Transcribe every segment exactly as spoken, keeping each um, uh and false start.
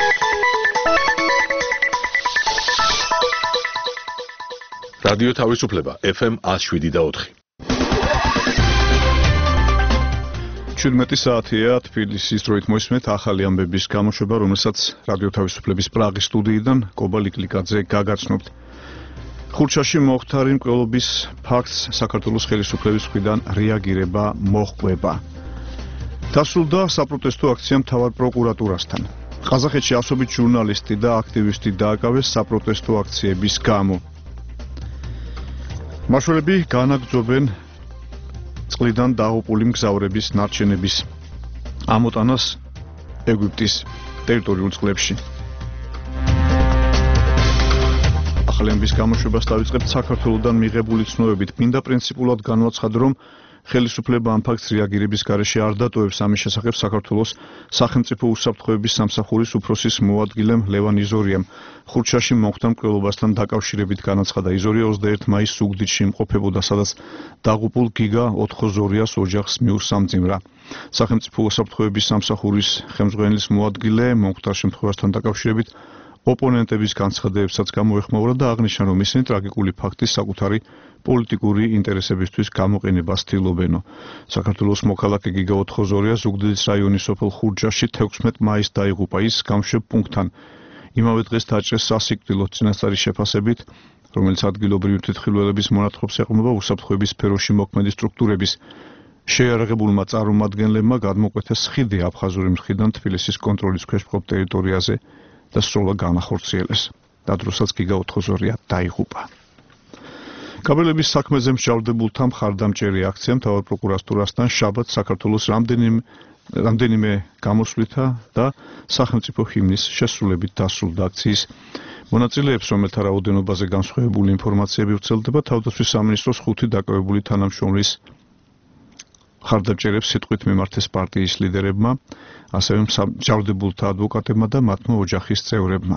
რადიო თავისუფლება ეფ ემ ათს შვიდი და ოთხი. შვიდმეტი საათია თბილისის დროით მოისმენთ ახალი ამბების გამოშვება, რომელსაც რადიო თავისუფლების პრაღის სტუდიიდან კობა ლიკლიკაძე გაგაცნობთ. ხურჩაში მოხდარი მკვლელობის ფაქტს საქართველოს ხელისუფლების მხრიდან რეაგირება მოჰყვება. დასრულდა საპროტესტო აქცია მთავარ პროკურატურასთან. ყაზახეთში ასობით ჟურნალისტი და აქტივისტი დააკავეს საპროტესტო აქციების გამო. მაშველები განაგრძობენ წყლიდან დაღუპული მგზავრების ნარჩენების ამოტანას ეგვიპტის ტერიტორიულ წყლებში. ახალი ამბების გამოშვებას დავიწყებთ საქართველოსდან მიღებული ცნობებით. მინდა პრინციპულად განვაცხადო, რომ ხელისუფლება ამ ფაქტს რეაგირების გარეშე არ დატოვებს. ამის შესახებ საქართველოს სახელმწიფო უსაფრთხოების სამსახურის უფროსის მოადგილემ ლევან იზორიამ ხურჩაში მოხდა მკვლელობასთან დაკავშირებით განაცხადა. იზორია ოცდაერთი მაისს ზუგდიდში იმყოფებოდა, სადაც დაღუპულ გიგა ოთხოზორიას ოჯახს მიუსამძიმრა. სახელმწიფო უსაფრთხოების სამსახურის ხელმძღვანელის მოადგილე მომხდარ შემთხვევასთან დაკავშირებით ოპონენტების განცხადებებსაც გამოეხმაურა და აღნიშნა, რომ ისინი ტრაგიკული ფაქტის საკუთარი პოლიტიკური ინტერესებისთვის გამოყენებას ცდილობენ. საქართველოს მოქალაქე გიგა ოთხოზორია ზუგდიდის რაიონის სოფელ ხურჯაში თექვსმეტ მაისს დაიღუპა. ის გამშვებ პუნქტთან იმავე დღეს დაჭრეს სასიკვდილო წინასწარი შეფასებით, რომელიც ადგილობრივი თვითმხილველების მონათხრობს ეყრდნობა უსაფრთხოების სფეროში მოქმედი სტრუქტურების შეიარაღებულმა წარმომადგენლებმა გადმოკვეთეს ხიდი აფხაზური მხრიდან თბილისის კონტროლის ქვეშ მყოფ ტერიტორიაზე და სროლა განახორციელეს. დადროსაც გიგა ოთხოზორია დაიღუპა. კაბელების საქმეზე მსჯავრდებულთა მხარდამჭერი აქცია მთავარ პროკურატურასთან შაბათს საქართველოს რამდენიმე რამდენიმე გამოსვლითა და სახელმწიფო ჰიმნის შესრულებით დასრულდა. აქციის მონაწილეებს, რომელთა რაოდენობაზე განსხვავებული ინფორმაციები ვრცელდება, თავდაცვის სამინისტროს ხუთი დაკავებული თანამშრომლის მხარდამჭერებს სიტყვით მიმართეს პარტიის ლიდერებმა, ასევე მსჯავრდებულთა ადვოკატებმა და მათმა ოჯახის წევრებმა.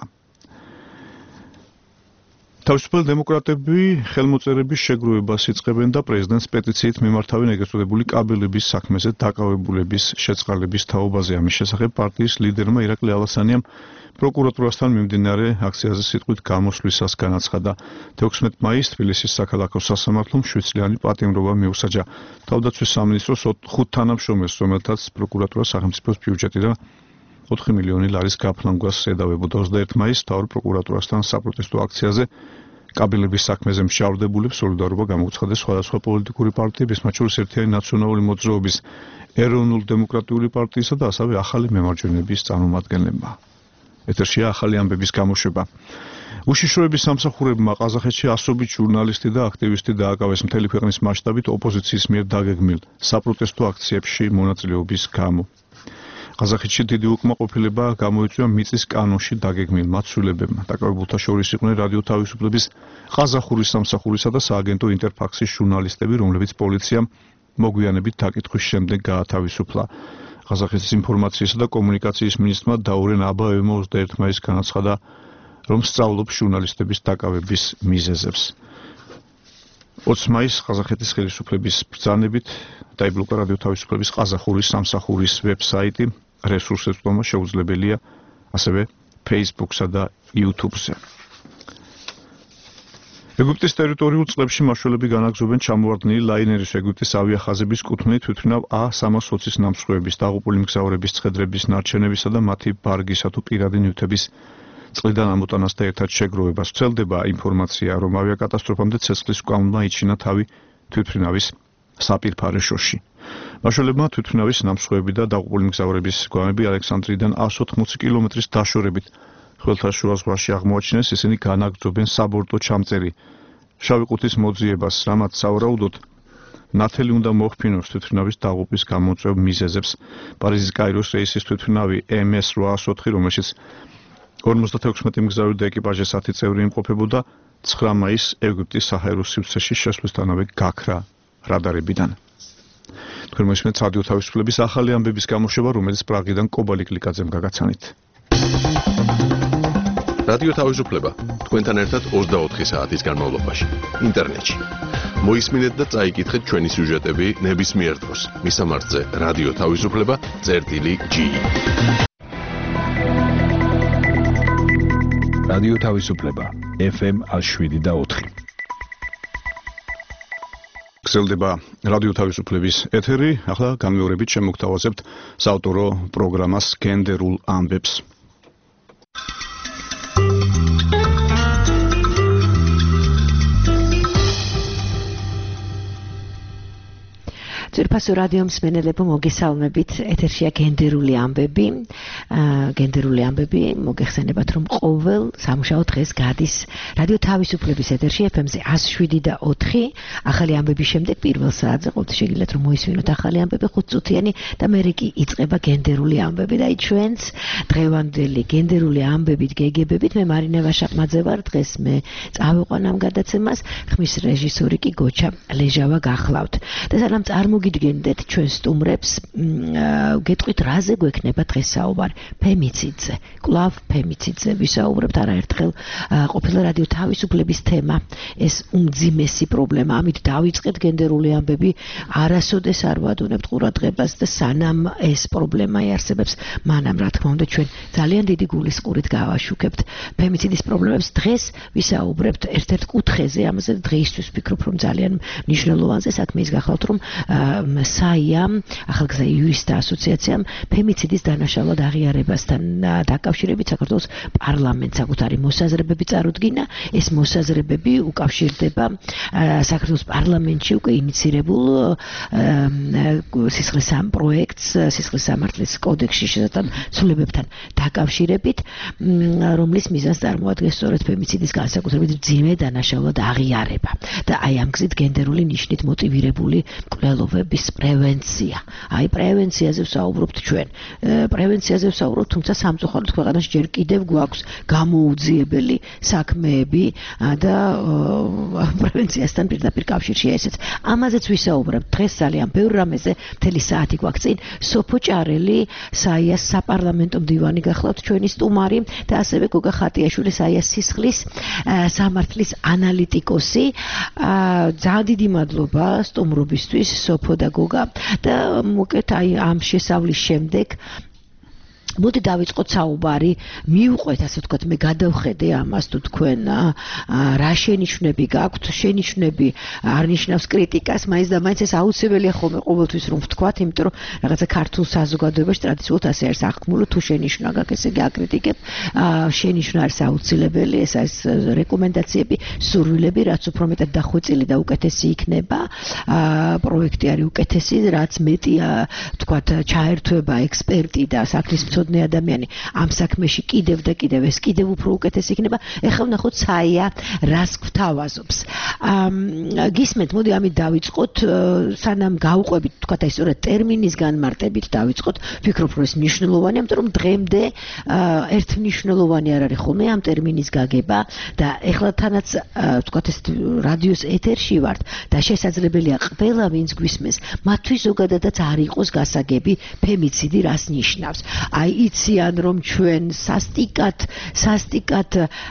თავისუფალი დემოკრატები ხელმოწერების შეგროვებას იწყებენ და პრეზიდენტს პეტიციით მიმართავენ ეგრეთ წოდებული კაბელების საქმეზე დაკავებულების შეწყალების თაობაზე. ამის შესახებ პარტიის ლიდერმა ირაკლი ალასანიამ პროკურატურასთან მიმდინარე აქციაზე სიტყვით გამოსვლისას განაცხადა. თექვსმეტ მაისს თბილისის საქალაქო სასამართლომ შვიდწლიანი პატიმრობა მიუსაჯა. თავდაცვის სამინისტროს ხუთ თანამშრომელს, რომელთაც პროკურატურა სახელმწიფოს ბიუჯეტიდან ოთხი მილიონი ლარის გაფლანგვას ედავებოდა. ოცდაერთი მაისს მთავარ პროკურატურასთან საპროტესტო აქციაზე კაბელების საქმეზე მსჯავრდებულებს სოლიდარობა გამოუცხადეს სხვადასხვა პოლიტიკური პარტიების, მათ შორის ერთიანი ნაციონალური მოძრაობის, ეროვნულ-დემოკრატიული პარტიისა და ასევე ახალი მემარჯვენეების წარმომადგენლებმა. ეთერშია ახალი ამბების გამოშვება. უშიშროების სამსახურებმა ყაზახეთში ასობით ჟურნალისტი და აქტივისტი დააკავეს მთელი ქვეყნის მასშტაბით ოპოზიციის მიერ დაგეგმილ საპროტესტო აქციებში მონაწილეობის გამო. ყაზახეთში დიდი უკმაყოფილება გამოიწვია მიწის კანონში დაგეგმილ მაცვლილებებმა. დაკავებულთა შორის იყვნენ რადიო თავისუფლების ყაზახურის სამსახურისა და სააგენტო ინტერფაქსის ჟურნალისტები, რომლებიც პოლიციამ მოგვიანებით დაკითხვის შემდეგ გაათავისუფლა. ყაზახეთის ინფორმაციისა და კომუნიკაციის მინისტრმა დაურენ აბაევმა ოცდაერთი მაისს განაცხადა, რომ სწავლობს ჟურნალისტების დაკავების მიზეზებს. ოცი მაისს ყაზახეთის ხელისუფლების ბრძანებით დაიბლოკა რადიო თავისუფლების ყაზახურის სამსახურის ვებსაიტი, რესურსებს თომა შეუძლებელია ასევე Facebook-სა და YouTube-ზე. ეგვიპტის ტერიტორიულ წყლებში მაშველები განაგრძობენ ჩამოვარდნილი ლაინერის ეგვიპტის ავიახაზების კუთვნილ თვითმფრინავ ა სამას ოცის ნამსხვრევების, დაღუპული მგზავრების ცხედრების ნარჩენებისა და მათი ბარგისა თუ პირადი ნივთების წყლიდან ამოტანასთან ერთად შეგროვებას. ვრცელდება ინფორმაცია, რომ ავიაკატასტროფამდე ცეცხლის მკლავმა იჩინა თავი თვითმფრინავის საპირფარეშოში. მაშველებმა თვითმფრინავის ნამსხვრევები და დაღუპული მგზავრების გვამები ალექსანდრიიდან ას ოთხმოცი კილომეტრის დაშორებით ხმელთაშუა ზღვაში აღმოაჩინეს. ისინი განაგრძობენ საბორტო ჩამწერი შავი ყუთის მოძიებას, რამაც სავარაუდოდ ნათელი უნდა მოხფინოს თვითმფრინავის დაღუპვის გამოწვევ მიზეზებს. პარიზის კაიროს რეისის თვითმფრინავი ემ ეს რვა ას ოთხი, რომელშიც ორმოცდათექვსმეტი მგზავრი და ეკიპაჟის ათი წევრი იმყოფებოდა, ცხრა მაისს ეგვიპტის საჰაერო სივრცეში შესვლისთანავე გაქრა რადარებიდან. თქვენ მოისმენთ რადიო თავისუფლების ახალი ამბების გამოშვება, რომელიც პრაღიდან კობა ლიკლიკაძემ გაგაცანით. რადიო თავისუფლება თქვენთან ერთად ოცდაოთხი საათის განმავლობაში ინტერნეტში. მოისმინეთ და წაიკითხეთ ჩვენი სიუჟეტები ნებისმიერ დროს. მისამართზე რადიო თავისუფლება წერტილი ჯი. რადიო თავისუფლება ეფ ემ შვიდი და ოთხი. გრძელდება რადიო თავისუფლების ეთერი, ახლა გამეორებით შემოგთავაზებთ საავტორო პროგრამას გენდერულ ამბებს. ძვირფასო რადიო მსმენელებო, მოგესალმებით. ეთერშია გენდერული ამბები. გენდერული ამბები მოგეხსენებათ, რომ ყოველ სამუშაო დღეს გადის რადიო თავისუფლების ეთერში ეფ ემ-ზე εκατს შვიდი და ოთხი. ახალი ამბების შემდეგ პირველ საათზე ყოველთვის შეგიძლიათ რომ მოისმინოთ ახალი ამბები ხუთწუთიანი და მერე კი იწყება გენდერული ამბები და ჩვენს დღევანდელი გენდერული ამბებით გეგებებით მე მარინა ვაშაყმაძე ვარ. დღეს მე წავიყვან ამ გადაცემას, ხმის რეჟისორი კი გოჩა ლეჟავა გახლავთ. და სანამ წარმოგიდგენდეთ ჩვენ სტუმრებს, გეტყვით რაზე გვექნება დღეს საუბარი? ფემიციდზე. კვლავ ფემიციდზე ვისაუბრებთ. არაერთხელ ყოფილა რადიო თავისუფლების თემა, ეს უმძიმესი პრობლემა. ამით დავიწყეთ გენდერული ამბები, არასოდეს არ ვადუნებთ ყურადღებას და სანამ ეს პრობლემა იარსებებს, მანამ რა თქმა უნდა ჩვენ ძალიან დიდი გულისყურით გავაშუქებთ ფემიციდის პრობლემებს. დღეს ვისაუბრებთ ერთ-ერთ კუთხეზე, ამაზე დღეისთვის ვფიქრობ, რომ ძალიან მნიშვნელოვანზე საქმე ის გახლავთ, რომ საიამ, ახალგაზრდა იურისტთა ასოციაციამ ფემიციდის დანაშაულად აღიარებასთან დაკავშირებით საქართველოს პარლამენტს საკუთარი მოსაზრებები წარუდგინა. ეს მოსაზრებები უკავშირდება საქართველოს პარლამენტში უკვე ინიცირებულ სისხლის სამ პროექტს, სისხლის სამართლის კოდექსში შესაძლოა ცვლილებებთან დაკავშირებით, რომლის მიზანს წარმოადგენს სწორედ ფემიციდის განსაკუთრებით მძიმე დანაშაულად აღიარება და აი ამ გზით გენდერული ნიშნით მოტივირებული მკვლელობების პრევენცია. აი პრევენციაზე ვსაუბრობთ ჩვენ. პრევენციაზე ვსაუბრობთ, თუმცა სამწუხაროდ ქვეყანაში ჯერ კიდევ გვაქვს გამოუძიებელი საქმეები და პრევენციასთან პირდაპირ კავშირშია ესეც. ამაზეც ვისაუბრებთ. დღეს ძალიან ბევრ რამეზე მთელი საათი გვაქვს წინ. სოფო ჭარელი, საიას საპარლამენტო მდივანი გახლავთ ჩვენი სტუმარი და ასევე გოგა ხატიაშვილი, საიას სისხლის სამართლის ანალიტიკოსი. ძალიან დიდი მადლობა სტუმრობისთვის სოფო და გოგა და მოკეთ აი ამ შესავლის შემდეგ მოდი დავიწყოთ საუბარი, მივყვეთ ასე ვთქვათ, მე გადავხედე ამას თუ თქვენ რა შენიშვნები გაქვთ, შენიშვნები არ ნიშნავს კრიტიკას, მაინც და მაინც ეს აუცილებელია ხოლმე ყოველთვის რომ ვთქვათ, იმიტომ რომ რაღაცა ქართულ საზოგადოებაში ტრადიციულად ასე არის აღქმული, თუ შენიშვნა გაქვს, ესე იგი აკრიტიკებ, შენიშვნა არის აუცილებელი, ეს არის რეკომენდაციები, სურვილები, რაც უფრო მეტად დახვეწილი და უკეთესი იქნება, პროექტი არის უკეთესი, რაც მეტია, ვთქვათ, ჩაერთვება ექსპერტი და საქმის ადამიანი ამ საქმეში კიდევ და კიდევ ეს კიდევ უფრო უკეთესი იქნება. ეხლა ვნახოთ საია რას გვთავაზობს. გისმენთ, მოდი ამით დავიწყოთ, სანამ გავუყვებით, თქვათ აი სწორედ ტერმინის განმარტებით დავიწყოთ. ვფიქრობ, რომ ეს მნიშვნელოვანია, იმიტომ რომ დღემდე ერთ მნიშვნელოვანი არ არის ხოლმე ამ ტერმინის გაგება და ეხლა თანაც თქვათ ეს რადიოს ეთერში ვართ და შესაძლებელია ყველა ვინც გვისმენს, მათთვის ზოგადადაც არ იყოს გასაგები ფემიციდი რას ნიშნავს. აი იციან რომ ჩვენ სასტიკად სასტიკად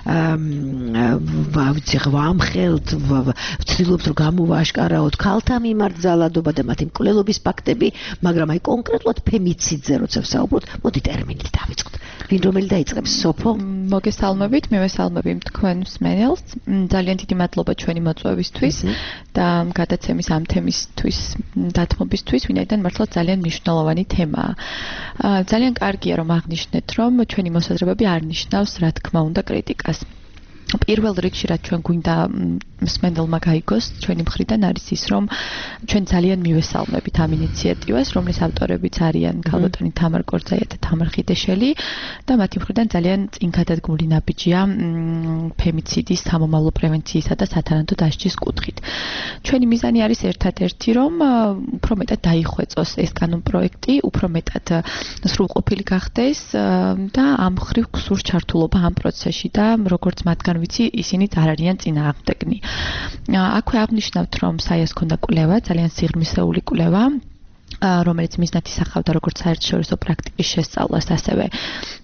ვიცი ვამხელთ, ვცდილობთ რომ გამოვაშკარავოთ ქალთა მიმართ ძალადობა და მათი მკვლელობის ფაქტები, მაგრამ აი კონკრეტულად ფემიციდზე როცა ვსაუბრობთ, მოდი ტერმინით დავიწყოთ. ვინ რომელი დაიწყებს? სოფო? მოგესალმებით, მივესალმები თქვენ მსმენელს. ძალიან დიდი მადლობა ჩვენი მოწვევისთვის და გადაცემის ამ თემისთვის დათმობისთვის, ვინაიდან მართლა ძალიან მნიშვნელოვანი თემაა. ძალიან კარგია რომ აღნიშნეთ, რომ ჩვენი მოსაზრებები არ ნიშნავს, რა თქმა უნდა, კრიტიკას. პირველ რიგში რაც ჩვენ გვინდა მსმენელმა გაიგოს ჩვენი მხრიდან არის ის, რომ ჩვენ ძალიან მივესალმებით ამ ინიციატივას, რომლის ავტორებიც არიან ქალბატონი თამარ კორძაია და თამარ ხიდეშელი და მათი მხრიდან ძალიან წინგადადგმული ნაბიჯია ფემიციდის სამომავლო პრევენციისა და სათანადო დასჯის კუთხით. ჩვენი მიზანი არის ერთადერთი, რომ უფრო მეტად დაიხვეწოს ეს კანონპროექტი, უფრო მეტად სრულყოფილი გახდეს და ამ მხრივ გსურს ჩართულობა ამ პროცესში და როგორც მათგან ვიცი, ისინიც არ არიან წინააღმდეგნი. აქვე აღნიშნავთ, რომ საიას ქონდა კვლევა, ძალიან სიღრმისეული კვლევა, რომელიც მიზნად ისახავდა როგორც საერთაშორისო პრაქტიკის შესწავლას, ასევე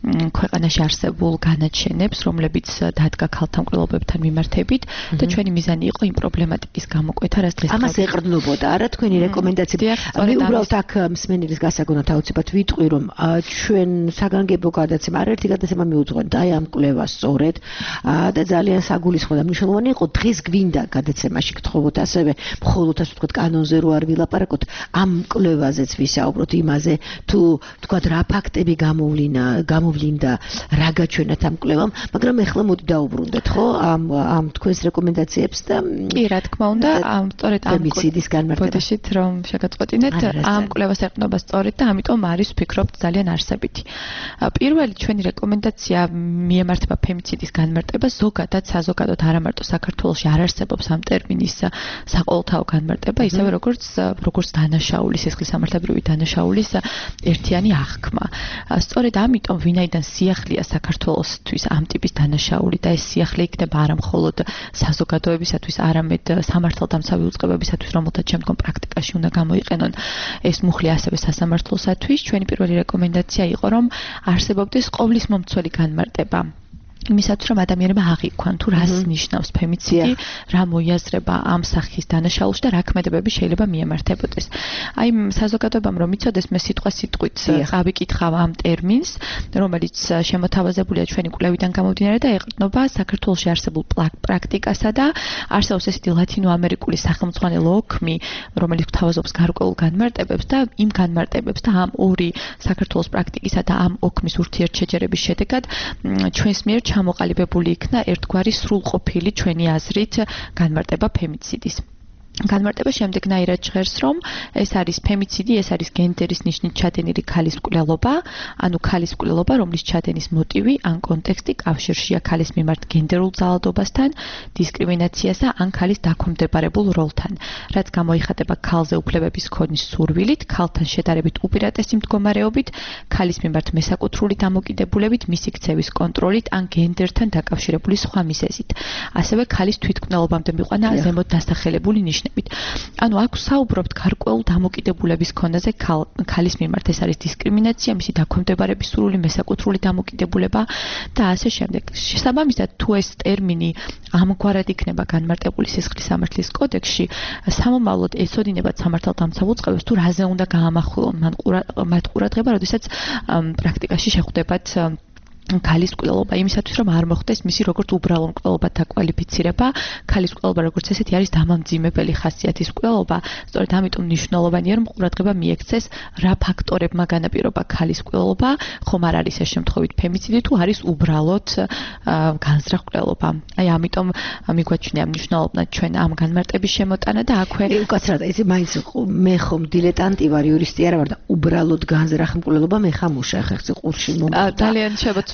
ქვეყანაში არსებულ განაჩენებს, რომლებიც დადგა ქალთა მკვლელობებთან მიმართებით და ჩვენი მიზანი იყო იმ პრობლემატიკის გამოკვეთა, რაც დღეს ამას ეყრდნობოდა არა თქვენი რეკომენდაციები. მე უბრალოდ აქ მსმენელის გასაგონად აუცილებლად ვიტყვი, რომ ჩვენ საგანგებო გადაცემა, არაერთი გადაცემა მიუძღვენ და აი ამ კვლევას სწორედ და ძალიან საგულისხმო და მნიშვნელოვანი იყო დღეს გვინდა გადაცემაში გთხოვოთ ასევე მხოლოდ ასე ვთქვათ კანონზე რო არ ვილაპარაკოთ, ამ კვლევაზეც ვისაუბროთ, იმაზე თუ ვთქვათ რა ფაქტები გამოვლინა, გამოვლინდა, რა გაჩვენათ ამ კვლევამ, მაგრამ ეხლა მოდი დაუბრუნდეთ, ხო, ამ ამ თქვენს რეკომენდაციებს და კი, რა თქმა უნდა, ამ სწორედ ამ ფემიციდის განმარტება. ბოდიშით რომ შეგაწყვეტინეთ, ამ კვლევას ეყრდნობა სწორედ და ამიტომ არის ვფიქრობთ ძალიან არსებითი. პირველი ჩვენი რეკომენდაცია მიემართება ფემიციდის განმარტებას, ზოგადად საზოგადოდ არა მარტო საქართველოში არ არსებობს ამ ტერმინის საყოველთაო განმარტება, ისევე როგორც როგორც დანაშაული, სისხლისამართლებრივი დანაშაულის ერთიანი აღქმა. სწორედ ამიტომ ვინაიდან სიახლეა საქართველოსთვის ამ ტიპის დანაშაული და ეს სიახლე იქნება არა მხოლოდ საზოგადოებისათვის, არამედ სამართალდამცავი უწყებებისათვის, რომელთაც შემდგომ პრაქტიკაში უნდა გამოიყენონ ეს მუხლი ასევე სასამართლოსათვის, ჩვენი პირველი რეკომენდაცია იყო, რომ არსებობდეს ყოვლის მომცველი განმარტება. იმისათვის რომ ადამიანებმა აღიქვან თუ რას ნიშნავს ფემიციდი, რა მოიაზრება ამ სახის დანაშაულში და რა ქმედებები შეიძლება მიემართებოდეს. აი საზოგადოებამ რომ იცოდეს, მე სიტყვა-სიტყვით წავიკითხავ ამ ტერმინს, რომელიც შემოთავაზებულია ჩვენი კვლევიდან გამომდინარე და ეყრდნობა საქართველოში არსებულ პრაქტიკასა და არსებობს ესეთი ლათინოამერიკული სახელმძღვანელო ოქმი, რომელიც გვთავაზობს გარკვეულ განმარტებებს და იმ განმარტებებს და ამ ორი საქართველოს პრაქტიკისა და ამ ოქმის ურთიერთშეჯერების შედეგად ჩვენს მიერ ჩამოყალიბებული იქნა ერთგვარი სრულყოფილი ჩვენი აზრით განმარტება ფემიციდის. განმარტება შემდეგნაირად ჟღერს, რომ ეს არის ფემიციდი, ეს არის გენდერის ნიშნით ჩადენილი ქალის მკვლელობა, ანუ ქალის მკვლელობა, რომლის ჩადენის მოტივი ან კონტექსტი კავშირშია ქალის მიმართ გენდერულ ძალადობასთან, დისკრიმინაციასა ან ქალის დაქვემდებარებულ როლთან, რაც გამოიხატება ქალზე უფლებების ქონის სურვილით, ქალთან შედარებით უპირატესი მდგომარეობით, ქალის მიმართ მესაკუთრული დამოკიდებულებით, მისი ქცევის კონტროლით ან გენდერთან დაკავშირებული სხვა მიზეზით. ასევე ქალის თვითმკვლელობამდე მიყვანა ზემოთ დასახელებული ნიშნები. ანუ აქ საუბრობთ გარკვეულ დამოკიდებულების ქონაზე ქალის მიმართ, ეს არის დისკრიმინაცია, მისი დაქვემდებარების სურვილი, მესაკუთრული დამოკიდებულება და ასე შემდეგ. შესაბამისად, თუ ეს ტერმინი ამგვარად იქნება განმარტებული სისხლისამართლის კოდექსში, სამომავლოდ ეცოდინებათ სამართალდამცავ უწყებებს თუ რაზე უნდა გაამახვილონ მათ ყურადღება, როდესაც პრაქტიკაში შეხვდებათ ქალის მკვლელობა, იმისათვის რომ არ მოხდეს მისი როგორც უბრალო მკვლელობად დაკვალიფიცირება, ქალის მკვლელობა როგორც ესეთი არის დამამძიმებელი ხასიათის მკვლელობა, სწორედ ამიტომ მნიშვნელოვანია რომ ყურადღება მიექცეს რა ფაქტორებმა განაპირობა ქალის მკვლელობა, ხომ არ არის ეს შემთხვევით ფემიციდი თუ არის უბრალოდ განზრახ მკვლელობა. აი ამიტომ მიგვაჩნია მნიშვნელოვნად ჩვენ ამ განმარტების შემოტანა და აქვე უკაცრად ეს მაინც მე ხომ დილეტანტი ვარ, იურისტი არა ვარ და უბრალოდ განზრახ მკვლელობა მე ხა მუშა ხერხზე ყურში მომხდა. ძალიან შევაცვლო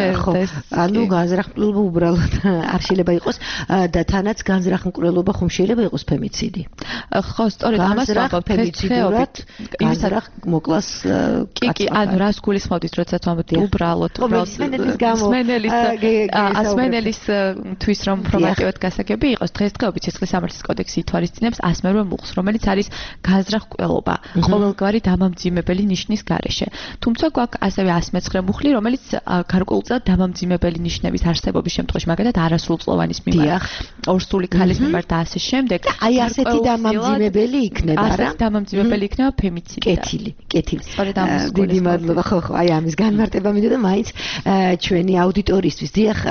ანუ განზრახ მკვლელობა უბრალოდ არ შეიძლება იყოს და თანაც განზრახ მკვლელობა ხომ შეიძლება იყოს ფემიციდი. ხო, სწორედ ამას ვამბობ, ფემიციდურად განზრახ მოკლას კი, კი, ანუ რას გულისხმობთ, როდესაც ვამბობთ უბრალოდ, უბრალოდ მსმენელის ასმენელის თვის რომ პრომოტივად გასაგები იყოს, დღესდღეობით სისხლისამართლის კოდექსი ითვალისწინებს ასმერვე მუხლს, რომელიც არის განზრახ მკვლელობა, ყოველგვარი დამამძიმებელი ნიშნის გარეშე. თუმცა გვაქვს ასევე ასმეცხრე მუხლი, რომელიც გარკვეულწილად დამამძიმებელი ნიშნების არსებობის შემთხვევაში, მაგალითად არასრულწლოვანის მიმართ, ორსული ქალის მიმართ და ასე შემდეგ. აი ასეთი დამამძიმებელი იქნება, რა? ასეთი დამამძიმებელი იქნება ფემიციდი. კეთილი, კეთილი. სწორედ ამის დიდი მადლობა, ხო, ხო, აი ამის განმარტება მინდა და მაინც ჩვენი აუდიტორიისთვის დიახ,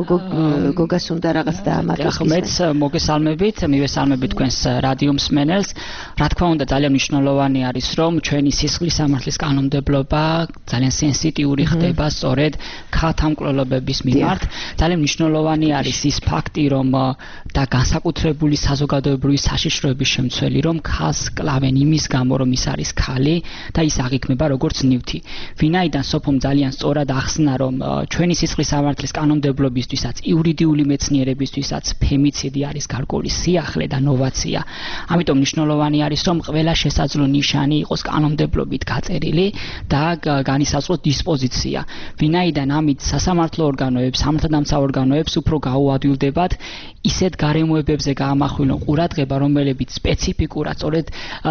გოგას უნდა რაღაც დაამატოს. ხო, მეც მოგესალმებით, მივესალმებით თქვენს რადიო მსმენელს. რა თქმა უნდა, ძალიან მნიშვნელოვანი არის, რომ ჩვენი სისხლისამართლის კანონმდებლობა ძალიან სენსიტიური ხდება სწორედ ქალთა მკვლელობების მიმართ. ძალიან მნიშვნელოვანი არის ის ფაქტი, რომ და განსაკუთრებული საზოგადოებრივი საშიშროების შემცველი, რომ ქალს კლავენ იმის გამო, რომ ის არის ქალი და ის აღიქმება როგორც ნივთი. ვინაიდან სოფომ ძალიან სწორად ახსნა, რომ ჩვენი სისხლისამართლის კანონმდებლობისთვისაც, იურიდიული მეცნიერებისთვისაც ფემიციდი არის გარკვეული სიახლე და ნოვაცია. ამიტომ მნიშვნელოვანი არის, რომ ყველა შესაძლო ნიშანი იყოს კანონმდებლობით გაწერილი და განისაზღვროს დისპოზიცია. ვინაიდან ამით სასამართლო ორგანოებს, სამართალდამცავ ორგანოებს უფრო გაუადვილდებათ ისეთ გარემოებებზე გაამახვილონ ყურადღება, რომლებიც სპეციფიკურად სწორედ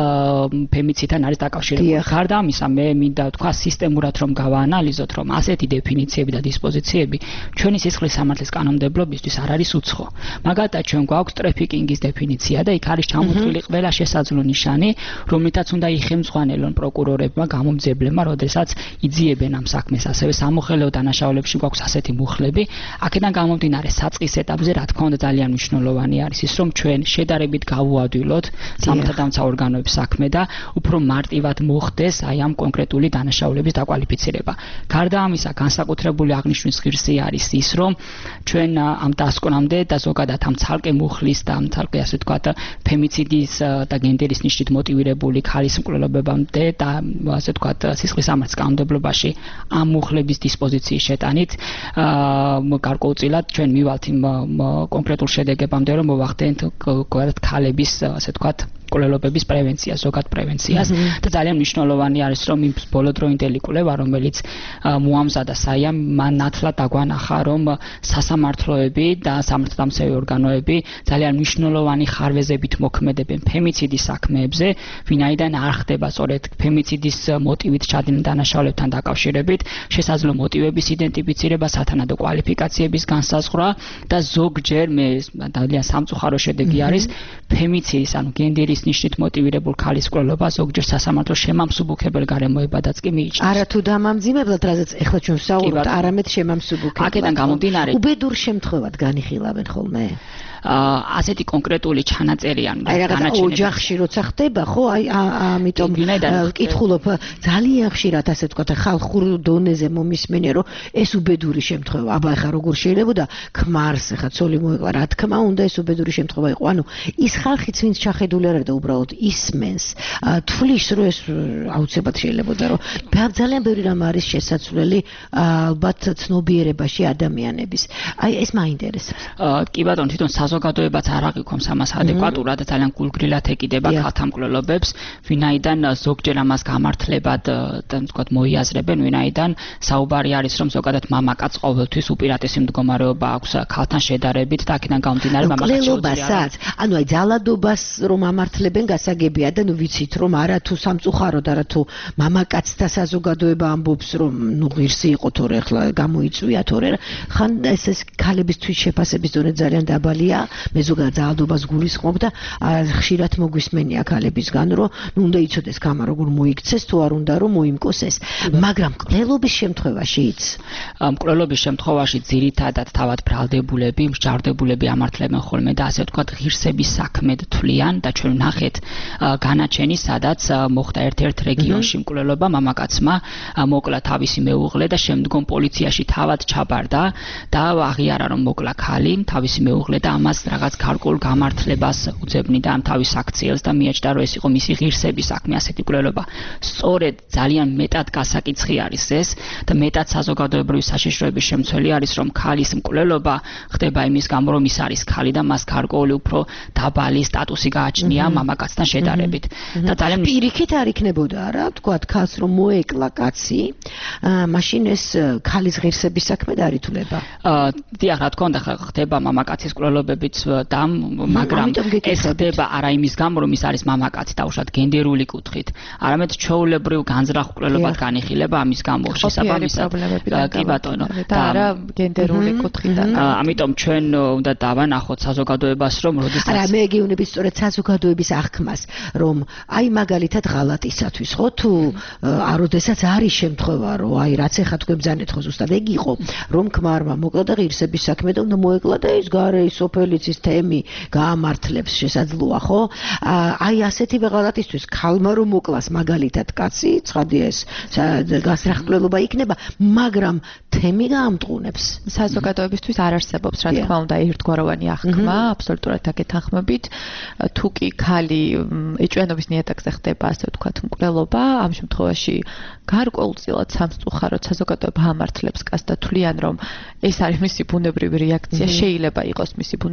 ფემიციდთან არის დაკავშირებული. გარდა ამისა, მე მინდა თქვა სისტემურად რომ გავაანალიზოთ, რომ ასეთი დეფინიციები და დისპოზიციები ჩვენი სისხლის სამართლის კანონმდებლობისთვის არ არის უცხო. მაგალითად, ჩვენ გვაქვს ტრაფიკინგის დეფინიცია და იქ არის ჩამოთვლილი ყველა შესაძლო ნიშანი, რომლითაც უნდა იხელმძღვანელონ პროკურორებმა, გამომძებლებმა, როდესაც იძიებენ ამ საქმეს. ასევე სამოხელეო დანაშაულებში გვაქვს ასეთი მუხლები. აქედან გამომდინარე, საწყის ეტაპზე რა თქმა უნდა ძალიან მნიშვნელოვანი არის ის, რომ ჩვენ შედარებით გავუადვილოთ სამართალდამცავ ორგანოების საქმე და უფრო მარტივად მოხდეს აი ამ კონკრეტული დანაშაულების დაკვალიფიცირება. გარდა ამისა, განსაკუთრებული აღნიშვნის ღირსი არის ის, რომ ჩვენ ამ დასკვნამდე და ზოგადად ამ ცალკე მუხლის და ამ ცალკე ასე ვთქვათ ფემიციდის და გენდერის ნიშნით მოტივირებული ქალის მკვლელობებამდე და ასე ვთქვათ სისხლის სამართლის კანონმდებლობაში ამ მუხლების დისპოზიციის შეტანით გარკვეულწილად ჩვენ მივალთ იმ კონკრეტულ შედეგებამდე, რომ მოვახდენთ ქალების ასე ვთქვათ მკვლელობების პრევენცია, ზოგად პრევენციას და ძალიან მნიშვნელოვანი არის, რომ იმ ბოლოდროინდელი კვლევა, რომელიც მოამზადა საიამ, მან ნათლად დაგვანახა, რომ სასამართლოები და სამართალდამცავი ორგანოები ძალიან მნიშვნელოვანი ხარვეზებით მოქმედებენ ფემიციდის საქმეებზე, ვინაიდან არ ხდება სწორედ ფემიციდის მოტივით ჩადენილ დანაშაულებთან დაკავშირებით შესაძლო მოტივების იდენტიფიცირება, სათანადო კვალიფიკაციების განსაზღვრა და ზოგჯერ მე ძალიან სამწუხარო შედეგი არის ფემიციდის, ანუ გენდერის ნიშნით მოტივირებულ ქალის მკვლელობა ზოგჯერ სასამართლო შემამსუბუქებელ გარემოებადაც კი მიიჩნევს. არა თუ დამამძიმებლად, რაზეც ეხლა ჩვენ ვსაუბრობთ, არამედ შემამსუბუქებლად. აქედან გამომდინარე, უბედურ შემთხვევად განიხილავენ ხოლმე? ასეთი კონკრეტული ჩანაწერი ან განაჩენები ოჯახში როცა ხდება, ხო, აი ამიტომ ვკითხულობ ძალიან ხშირად ასე ვთქვათ ხალხურ დონეზე მომისმენია, რომ ეს უბედური შემთხვევა. აბა ეხა როგორ შეიძლება და ქმარს ეხა ცოლი მოეკლა, რა თქმა უნდა ეს უბედური შემთხვევა იყო. ანუ ის ხალხიც ვინც ჩახედული არ არის და უბრალოდ ისმენს, თვლის რომ ეს აუცილებლად შეიძლებოდა, რომ ძალიან ბევრი რამ არის შესაძლებელი ალბათ ცნობიერებაში ადამიანების. აი ეს მაინტერესებს. კი ბატონო, თვითონ საზოგადოებაც არ აღიქვამს ამას ადეკვატურად და ძალიან გულგრილად ეკიდება ქალთა მკვლელობებს, ვინაიდან ზოგჯერ ამას გამართლებად თქვათ მოიაზრებენ, ვინაიდან საუბარი არის, რომ ზოგადად მამაკაც ყოველთვის უპირატესი მდგომარეობა აქვს ქალთან შედარებით და აქედან გამომდინარე მამაკაც მკვლელობასაც, ანუ აი ძალადობას რომ ამართლებენ გასაგებია და ნუ ვიცით რომ არა თუ სამწუხაროდ არა თუ მამაკაცთა საზოგადოება ამბობს რომ ნუ ღირსი იყო თორე ახლა გამოიწვია თორე ხან ეს ქალების თვითშეფასების დონე ძალიან დაბალია. მე ზოგადად ძალადობას გულისხმობ და ხშირად მოგვისმენია ქალებისგან, რომ ნუ უნდა იცოდეს ქამა როგორ მოიქცეს თუ არ უნდა რომ მოიმკოს ეს. მაგრამ მკვლელობის შემთხვევაშიც მკვლელობის შემთხვევაში ძირითადად თავად ბრალდებულები, მსჯავრდებულები ამართლებენ ხოლმე და ასე ვთქვათ ღირსების საქმედ თვლიან და ჩვენ ვნახეთ განაჩენი, სადაც მოხდა ერთ-ერთ რეგიონში მკვლელობა, მამაკაცმა მოკლა თავისი მეუღლე და შემდგომ პოლიციაში თავად ჩაბარდა და აღიარა რომ მოკლა ქალი, თავისი მეუღლე და ამას რაღაც გარკვეულ გამართლებას უძებნიდა ამ თავის აქციელს და მიაჩნდა რომ ეს იყო მისი ღირსების საქმე ასეთი მკვლელობა. სწორედ ძალიან მეტად გასაკიცხი არის ეს და მეტად საზოგადოებრივი საშიშროების შემცველი არის რომ ქალის მკვლელობა ხდება იმის გამო რომ ის არის ქალი და მას გარკვეული უფრო დაბალი სტატუსი გააჩნია მამაკაცთან შედარებით. და ძალიან პირიქით არ იქნებოდა რა, ვთქვათ ქალს რომ მოეკლა კაცი, მაშინ ეს ქალის ღირსების საქმე დაარითულება. დიახ, რა თქმა უნდა ხდება მამაკაცის მკვლელობებიც და მაგრამ ეს ხდება არა იმის გამო რომ ის არის მამაკაცი დაუშვათ გენდერული კუთხით, არამედ ჩვეულებრივ განზრახ მკვლელობად განიხილება ამის გამო შესაბამისად. კი ბატონო, და არა გენდერული კუთხიდან. ამიტომ ჩვენ უნდა დავანახოთ საზოგადოებას რომ როდესაც არა მე გეუბნები სწორედ საზოგადოების აღქმას, რომ აი მაგალითად ღალატისათვის ხო თუ აროდესაც არის შემთხვევა რომ აი რაც ეხა თქვენ ბძანეთ ხო ზუსტად ეგ იყო რომ ქმარმა მოკლა და ღირსების საქმე და უნდა მოეკლა და ის გარე ის სოფელიცის თემი გაამართლებს შესაძლოა ხო? აი ასეთი ღალატისთვის ქალმა რომ მოკლას მაგალითად კაცი, ცხადია ეს გასრახმლელობა იქნება, მაგრამ თემი გაამტყუნებს. საზოგადოებისთვის არ არსებობს რა თქმა უნდა ერთგვაროვანი აღქმა, აბსოლუტურად აკეთახმებით. თუ კი ქალი ეჭვიანობის ნიადაგზე ხდება, ასე ვთქვათ, მკვლელობა, ამ შემთხვევაში გარკვეულწილად სამწუხაროდ საზოგადოება ამართლებს კაცს და თვლიან, რომ ეს არის მისი ბუნებრივი რეაქცია, შეიძლება იყოს მისი ბუნებრივი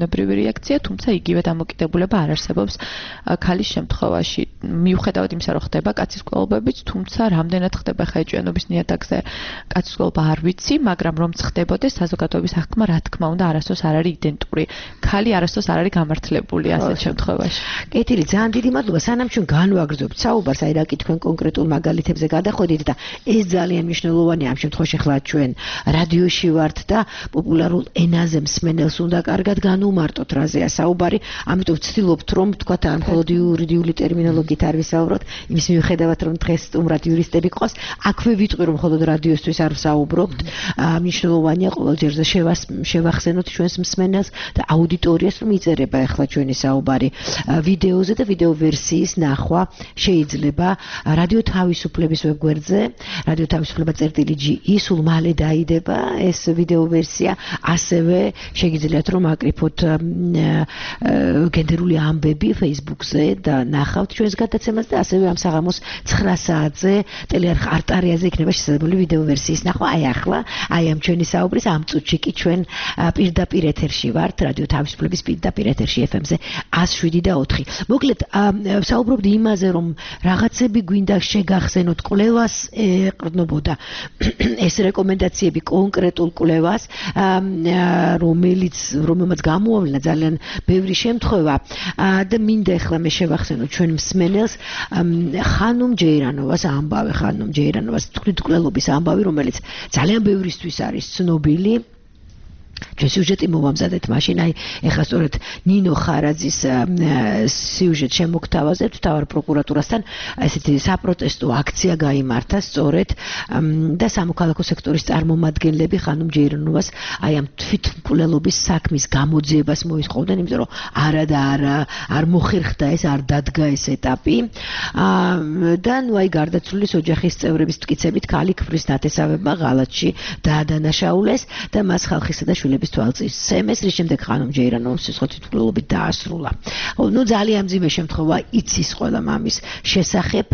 ბუნებრივი რეაქცია, თუმცა იგივე დამოკიდებულება არ არსებობს ქალის შემთხვევაში. მიუხედავად იმისა, რომ ხდება კაცის კვლავებიც, თუმცა რამდენად ხდება ხაეჭიანობის ნიადაგზე კაცის კვლავა არ ვიცი, მაგრამ რომ ხდებოდეს საზოგადოების აღქმა რა თქმა უნდა არასდროს არ არის იდენტური. ქალი არასდროს არ არის გამართლებული ასეთ შემთხვევაში. კეთილი, ძალიან დიდი მადლობა. სანამ ჩვენ განვაგრძობთ საუბარს, აი რა კითხვენ კონკრეტულ მაგალითებზე გადახვედით და ეს ძალიან მნიშვნელოვანია ამ შემთხვევაში. ხლა ჩვენ რადიოში ვართ და პოპულარულ ენაზე მსმენელს უნდა კარგად განუმარტოთ რაზეა საუბარი, ამიტომ ვცდილობთ რომ თქვა ამ მხოლოდ იურიდიული ტერმინოლოგიით არ ვისაუბროთ, იმის მიუხედავად რომ დღეს სტუმრად იურისტები ყავს, აქვე ვიტყვი რომ მხოლოდ რადიოსთვის არ ვსაუბრობთ. მნიშვნელოვანია ყოველ ჯერზე შევახსენოთ ჩვენს მსმენელს და აუდიტორიას რომ იწერება ახლა ჩვენი საუბარი ვიდეოზე და ვიდეო ვერსიის ნახვა შეიძლება რადიო თავისუფლების ვებგვერდზე, რადიო თავისუფლება წერტილი ჯი ი, სულ მალე დაიდება ეს ვიდეო ვერსია, ასევე შეგიძლიათ რომ აკრიფოთ გენდერული ამბები Facebook-ზე და ნახავთ ჩვენს გადაცემას და ასევე ამ საღამოს ცხრა საათზე ტელეარხ არტარიაზე იქნება შესაძლებელი ვიდეო ვერსიის ნახვა. აი ახლა, აი ამ ჩვენი საუბრის ამ წუთში კი ჩვენ პირდაპირ ეთერში ვართ, რადიო თავისუფლების პირდაპირ ეთერში ეფ ემ-ზე εκατს შვიდი და ოთხი. მოკლედ საუბრობდი იმაზე, რომ რაღაცები გვინდა შეგახსენოთ კვლევას ეყრდნობოდა ეს რეკომენდაციები კონკრეტულ კვლევას, რომელიც რომელმაც გამოავლინა ძალიან ბევრი შემთხვევა და მინდა ახლა მე შევახსენო ჩვენ მსმენელს ხანუმ ჯეირანოვას ამბავი, ხანუმ ჯეირანოვას თვითმკვლელობის ამბავი, რომელიც ძალიან ბევრისთვის არის ცნობილი. ჩვენ სიუჟეტი მოვამზადეთ მაშინ, აი ეხლა სწორედ ნინო ხარაძის სიუჟეტ შემოგთავაზებთ თავარ პროკურატურასთან, ესეთი საპროტესტო აქცია გაიმართა სწორედ და სამოქალაქო სექტორის წარმომადგენლები ხანუმ ჯეირანოვას აი ამ თვითმკვლელობის საქმის გამოძიებას მოისყოდნენ, იმიტომ რომ არა და არა არ მოხერხდა ეს, არ დადგა ეს ეტაპი და ნუ აი გარდაცვლილის ოჯახის წევრების მტკიცებით ქალი ქმრის ნათესავებმა ღალატში დაადანაშაულეს და მას ხალხისა და შვილების თვალწინ სემეს, რის შემდეგ ხანუმ ჯეირანოვას სისხლის თვითმკვლელობით დაასრულა. ნუ ძალიან მძიმე შემთხვევა იცის ყველა მამის შესახებ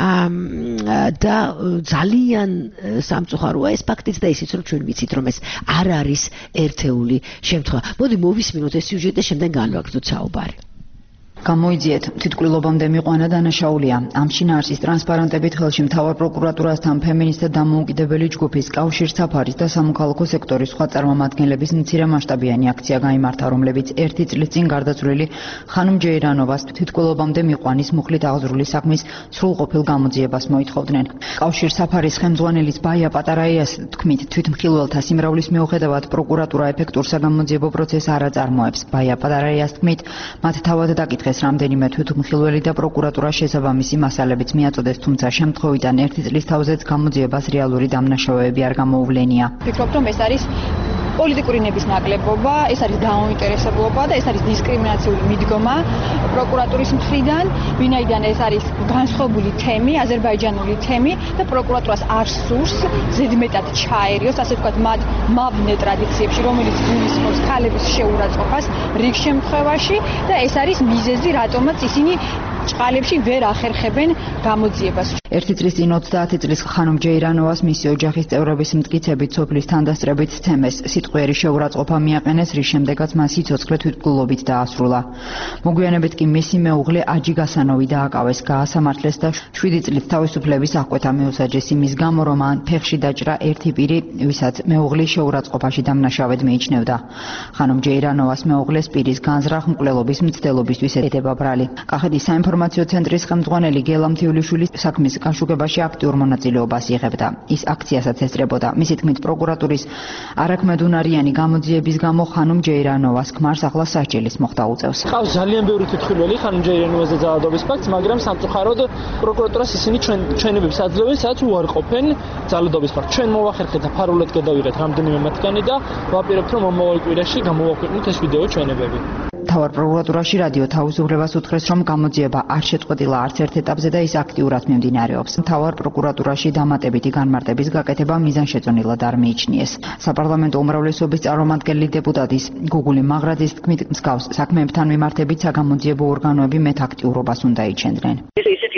და ძალიან სამწუხაროა ეს ფაქტიც და ისიც რომ ჩვენ ვიცით რომ ეს არ არის ერთეული შემთხვევა. მოდი მოვისმინოთ ეს სიუჟეტი და შემდეგ განვაგრძოთ საუბარი. გამოიძიეთ, თვითმკვლელობამდე მიყვანა დანაშაულია. ამ შინაარსის ტრანსპარენტებით ხელში მთავარ პროკურატურასთან ფემინისტთა დამოუკიდებელი ჯგუფის, კავშირ საფარის და სამოქალაქო სექტორის სხვა წარმომადგენლების მცირე მასშტაბიანი აქცია გაიმართა, რომლებიც ერთი წლის წინ გარდაცვლილი ხანუმ ჯეირანოვას თვითმკვლელობამდე მიყვანის მუხლით აღზრული საქმის სრულყოფილ გამოძიებას მოითხოვდნენ. კავშირ საფარის ხელმძღვანელის ბაია პატარაიას თქმით, თვითმხილველთა სიმრავლის მიუხედავად პროკურატურა ეფექტურ საგამოძიებო პროცესს არ აწარმოებს. ბაია პატარაიას თქმით, მათ თავად დაკითხეს რამდენიმე თვითმხილველი და პროკურატურა შესაბამისი მასალებიც მიაწოდეს, თუმცა შემთხვევიდან ერთი წლის თავზეც გამოძიებას რეალური დამნაშავეები არ გამოუვლენია. ვფიქრობ, რომ ეს არის პოლიტიკური ნებისმაკლებობა, ეს არის დაუნტერესებლობა და ეს არის დისკრიმინაციული მიდგომა პროკურატურის მხრიდან, ვინაიდან ეს არის განსხვავებული თემი, აზერბაიჯანული თემი და პროკურატურას არ სურს ზედმეტად ჩაერიოს, ასე ვთქვათ, მათ მაბნე ტრადიციებში, რომელიც გულისხმობს ქალების შეურაცხყოფას რიგ შემთხვევაში და ეს არის მიზეზი, რატომაც ისინი ჭყალებში ვერ ახერხებენ გამოძიებას. ერთი წლის წინ ოცდაათი წლის ხანუმ ჯეირანოვას მისი ოჯახის წევრების მტკიცებით სოფლის თანდასწრებით სცემეს, სიტყვიერი შეურაცხყოფა მიაყენეს, რის შემდეგაც მას სიცოცხლე თვითმკვლელობით დაასრულა. მოგვიანებით კი მისი მეუღლე აჯი გასანოვი დააკავეს, გაასამართლეს და შვიდი წლით თავისუფლების აღკვეთა მიუსაჯეს იმის გამო, რომ მან ფეხში დაჭრა ერთი პირი, ვისაც მეუღლის შეურაცხყოფაში დამნაშავედ მიიჩნევდა. ხანუმ ჯეირანოვას მეუღლეს პირის განზრახ მკვლელობის მცდელობისთვის ეთება ბრალი. კახეთის საინფორმაციო ცენტრის ხელმძღვანელი გელა მთიულიშვილი საქმის განშუქებაში აქტიურ მონაწილეობას იღებდა. ის აქციასაც ესწრებოდა. მისი თქმით, პროკურატურის არაქმედუნარიანი გამოძიების გამო ხანუმ ჯეირანოვას ქმარს ახლა სასჯელის მოხდა უწევს. ყავს ძალიან ბევრი თვითმხილველი ხანუმ ჯეირანოვაზე ძალადობის ფაქტს, მაგრამ სამწუხაროდ პროკურატურას ისინი ჩვენ ჩვენებებს აძლევენ, სადაც უარყოფენ ძალადობის ფაქტს. ჩვენ მოვახერხეთ და ფარულად გადავიღეთ რამდენიმე მათგანი და ვაპირებთ, რომ მომავალ კვირაში გამოვაქვეყნოთ ეს ვიდეო ჩვენებები. მთავარ პროკურატურაში რადიო თავისუფლებას უთხრეს, რომ გამოძიება არ შეწყვეტილა არც ერთ ეტაპზე და ის აქტიურად მიმდინარეობს. მთავარ პროკურატურაში დამატებითი განმარტების გაკეთება მიზანშეწონილად არ მიიჩნიეს. საპარლამენტო უმრავლესობის წარმომადგენელი დეპუტატის გუგული მაღრაძის თქმით, მსგავს საქმეებთან მიმართებით საგამოძიებო ორგანოები მეტ აქტიურობას უნდა იჩენდნენ. ეს ისეთი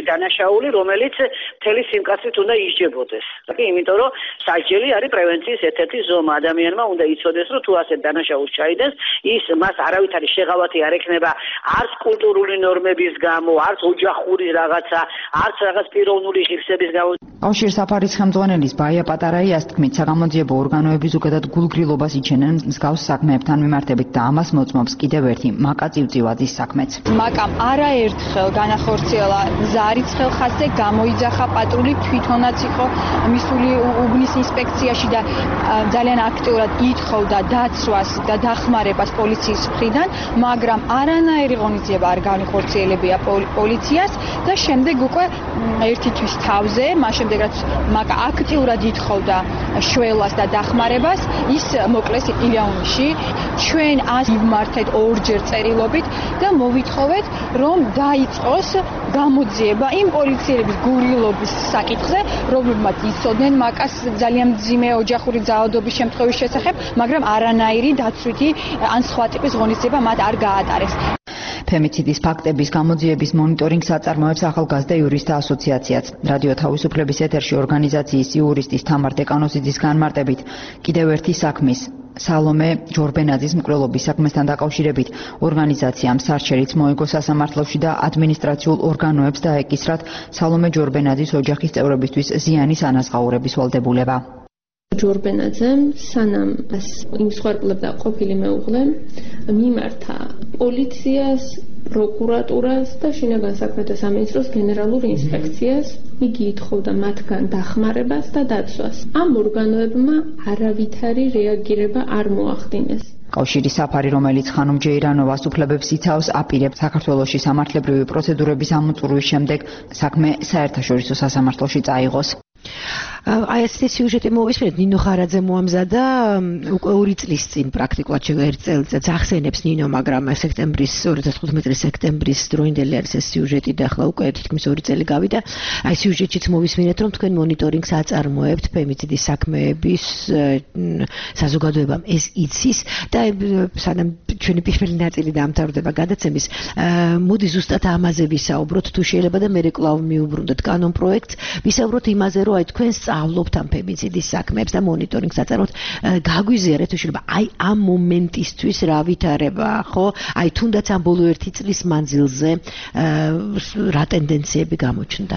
დანაშაული, რომელიც მთელი სიმკაცრით უნდა ისჯებოდეს. იმიტომ რომ სასჯელი არის პრევენციის ერთ-ერთი ზომა. ადამიანმა უნდა იცოდეს, რომ თუ ასეთ დანაშაულს ჩაიდენს, ის მას არავითარი შეღავათი არ ექნება არც კულტურული ნორმების გამო, არც ოჯახური რაღაცა, არც რაღაც პიროვნული ღირსების გამო. კავშირის საფარის ხელმძღვანელის ბაია პატარაიას თქმით, საგამოძიებო ორგანოები ზოგადად გულგრილობას იჩენენ მსგავს საქმეებთან მიმართებით და ამას მოწმობს კიდევ ერთი მაკა წივწივაძის საქმეც. მაკამ არაერთხელ განახორციელა ზარიც ხელხასზე, გამოიძახა პატრული, თვითონაც იყო მისული უბნის ინსპექციაში და ძალიან აქტიურად ითხოვდა დაცვას და დახმარებას პოლიციის მხრიდან, მაგრამ არანაირი ღონისძიება არ განახორციელებია პოლიციას და შემდეგ უკვე ერთი თვის თავზე, მას შემდეგ რაც მაკა აქტიურად ითხოვდა შველას და დახმარებას, ის მოკლეს ილიანში. ჩვენ ას ვიმართეთ ორჯერ წერილობით და მოვითხოვეთ, რომ დაიწყოს გამოძიება იმ პოლიციელების გურილობის საკითხზე, რომლებმაც იცოდნენ მაკას ძალიან მძიმე ოჯახური ძალადობის შემთხვევის შესახებ, მაგრამ არანაირი დაცვითი ან სხვა ტიპის ღონისძიება მათ არ გაატარეს. ფემიციდის ფაქტების გამოძიების მონიტორინგს აწარმოებს ახალგაზრდა იურისტთა ასოციაციაც. რადიო თავისუფლების ეთერში ორგანიზაციის იურისტის თამარ დეკანოზიძის განმარტებით კიდევ ერთი საქმის სალომე ჯორბენაძის მკვლელობის საქმესთან დაკავშირებით ორგანიზაციამ სარჩელიც მოიგო სასამართლოში და ადმინისტრაციულ ორგანოებს დაეკისრათ სალომე ჯორბენაძის ოჯახის წევრებისთვის ზიანის ანაზღაურების ვალდებულება. ჯორბენაძემ სანამ იმ მსხვერპლობდა ყოფილი მეუღლე მიმართა პოლიციას, პროკურატურას და შინაგან საქმეთა სამინისტროს გენერალურ ინსპექციას. იგი ითხოვდა მათგან დახმარებას და დაცვას. ამ ორგანოებმა არავითარი რეაგირება არ მოახდინეს. კავშირის საფარი, რომელიც ხანუმ ჯეირანოვას უფლებებს იცავს, აპირებს საქართველოში სამართლებრივი პროცედურების ამოწურვის შემდეგ საქმე საერთაშორისო სასამართლოში წაიღოს. აი ეს სიუჟეტი მოვისმენთ, ნინო ხარაძე მოამზადა უკვე ორი წლის წინ პრაქტიკულად ერთ წელიწადს ახსენებს ნინო, მაგრამ სექტემბრის ორი ათას თხუთმეტი წლის სექტემბრის დროინდელი არის ეს სიუჟეტი და ახლა უკვე თითქმის ორი წელი გავიდა. აი სიუჟეტშიც მოვისმენთ, რომ თქვენ მონიტორინგს აწარმოებთ ფემიციდის საქმეების საზოგადოებამ ეს იცის და სანამ ჩვენი პირველი ნაწილი დამთავრდება გადაცემის, მოდი ზუსტად ამაზე ვისაუბროთ, თუ შეიძლება და მე კვლავ მიუბრუნდეთ კანონ პროექტს, ვისაუბროთ იმაზე, რომ აი თქვენ სწავლობთ ამ ფემიციდის საქმეებს და მონიტორინგს აწარმოებთ, გაგვიზიარეთ თუ შეიძლება აი ამ მომენტისთვის რა ვითარება, ხო? აი თუნდაც ამ ბოლო ერთი წლის მანძილზე რა ტენდენციები გამოჩნდა?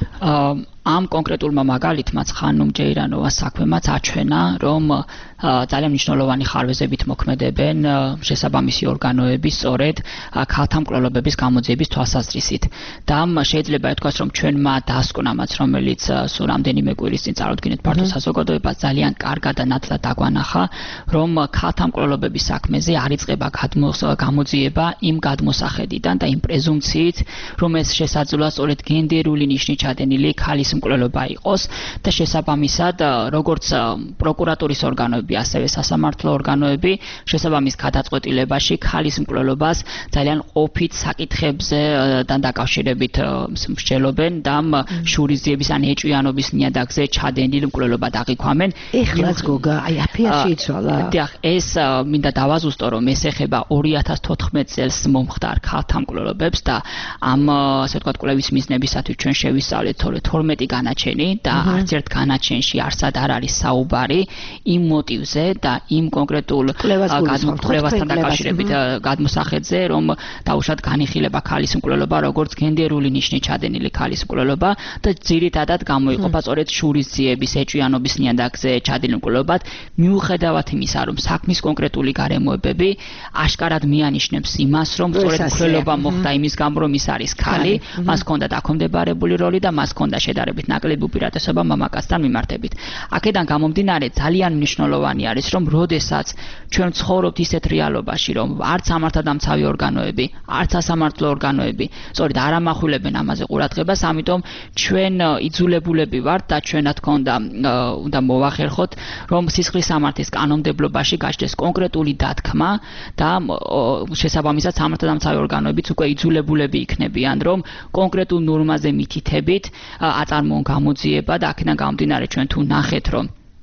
ამ კონკრეტულმა მაგალითმაც ხანუმ ჯეირანოვას საქმემაც აჩვენა, რომ ძალიან მნიშვნელოვანი ხარვეზებით მოქმედებენ შესაბამისი ორგანოები სწორედ ქალთა მკვლელობების გამოძიების თვალსაზრისით. და შეიძლება ითქვას, რომ ჩვენმა დასკვნამაც, რომელიც სულ რამდენიმე კვირის წინ წარუდგინეთ ფართო საზოგადოებას, ძალიან კარგად და ნათლად დაგვანახა, რომ ქალთა მკვლელობების საქმეზე არ იწყება გამოძიება იმ გადმოსახედიდან და იმ პრეზუმციით, რომ ეს შესაძლოა სწორედ გენდერული ნიშნით ჩადენილი ქალის მკვლელობა იყოს და შესაბამისად როგორც პროკურატურის ორგანოები, ასევე სასამართლო ორგანოები შესაბამის გადაწყვეტილებაში ქალის მკვლელობას ძალიან ყოფით საკითხებზე დაკავშირებით მსჯელობენ და შურისძიების ან ეჭვიანობის ნიადაგზე ჩადენილ მკვლელობად აღიქვამენ. ეხლაც გოგა, აი აფიაში იცვალა. დიახ, ეს მინდა დავაზუსტო, რომ ეს ეხება ორი ათას თოთხმეტ წელს მომხდარ ქალთა მკვლელობებს და ამ ასე ვთქვათ კვლევის მიზნებისათვის ჩვენ შევისწავლეთ თორმეტი განაჩენი და არც ერთ განაჩენში არსად არ არის საუბარი იმ მოტივზე და იმ კონკრეტულ კვლევასთან დაკავშირებით გადმოსახედზე, რომ დაუშვათ განიხილება ქალის მკვლელობა როგორც გენდერული ნიშნით ჩადენილი ქალის მკვლელობა და ძირითადად გამოიყოფა სწორედ შურისძიების ეჭვიანობის ნიადაგზე ჩადენილ მკვლელობად, მიუხედავად იმისა, რომ საქმის კონკრეტული გარემოებები აშკარად მიანიშნებს იმას, რომ სწორედ მკვლელობა მოხდა იმის გამო, რომ ის არის ქალი, მას ჰქონდა დაქვემდებარებული როლი და მას ჰქონდა შედარებით ნაკლები უპირატესობა მამაკაცთან მიმართებით. აქედან გამომდინარე ძალიან მნიშვნელოვანი არის, რომ როდესაც ჩვენ ცხოვრობთ ისეთ რეალობაში, რომ არც სამართალდამცავი ორგანოები, არც სასამართლო ორგანოები სწორედ არ ამახვილებენ ამაზე ყურადღებას, ამიტომ ჩვენ იძულებულები ვართ და ჩვენად ქონდა უნდა მოვახერხოთ, რომ სისხლის სამართლის კანონმდებლობაში გაჩნდეს კონკრეტული დათქმა და შესაბამისად სამართალდამცავი ორგანოებიც უკვე იძულებულები იქნებიან, რომ კონკრეტულ ნორმაზე მითითებით აწარმოონ გამოძიება და აქედან გამომდინარე ჩვენ თუ ნახეთ, რომ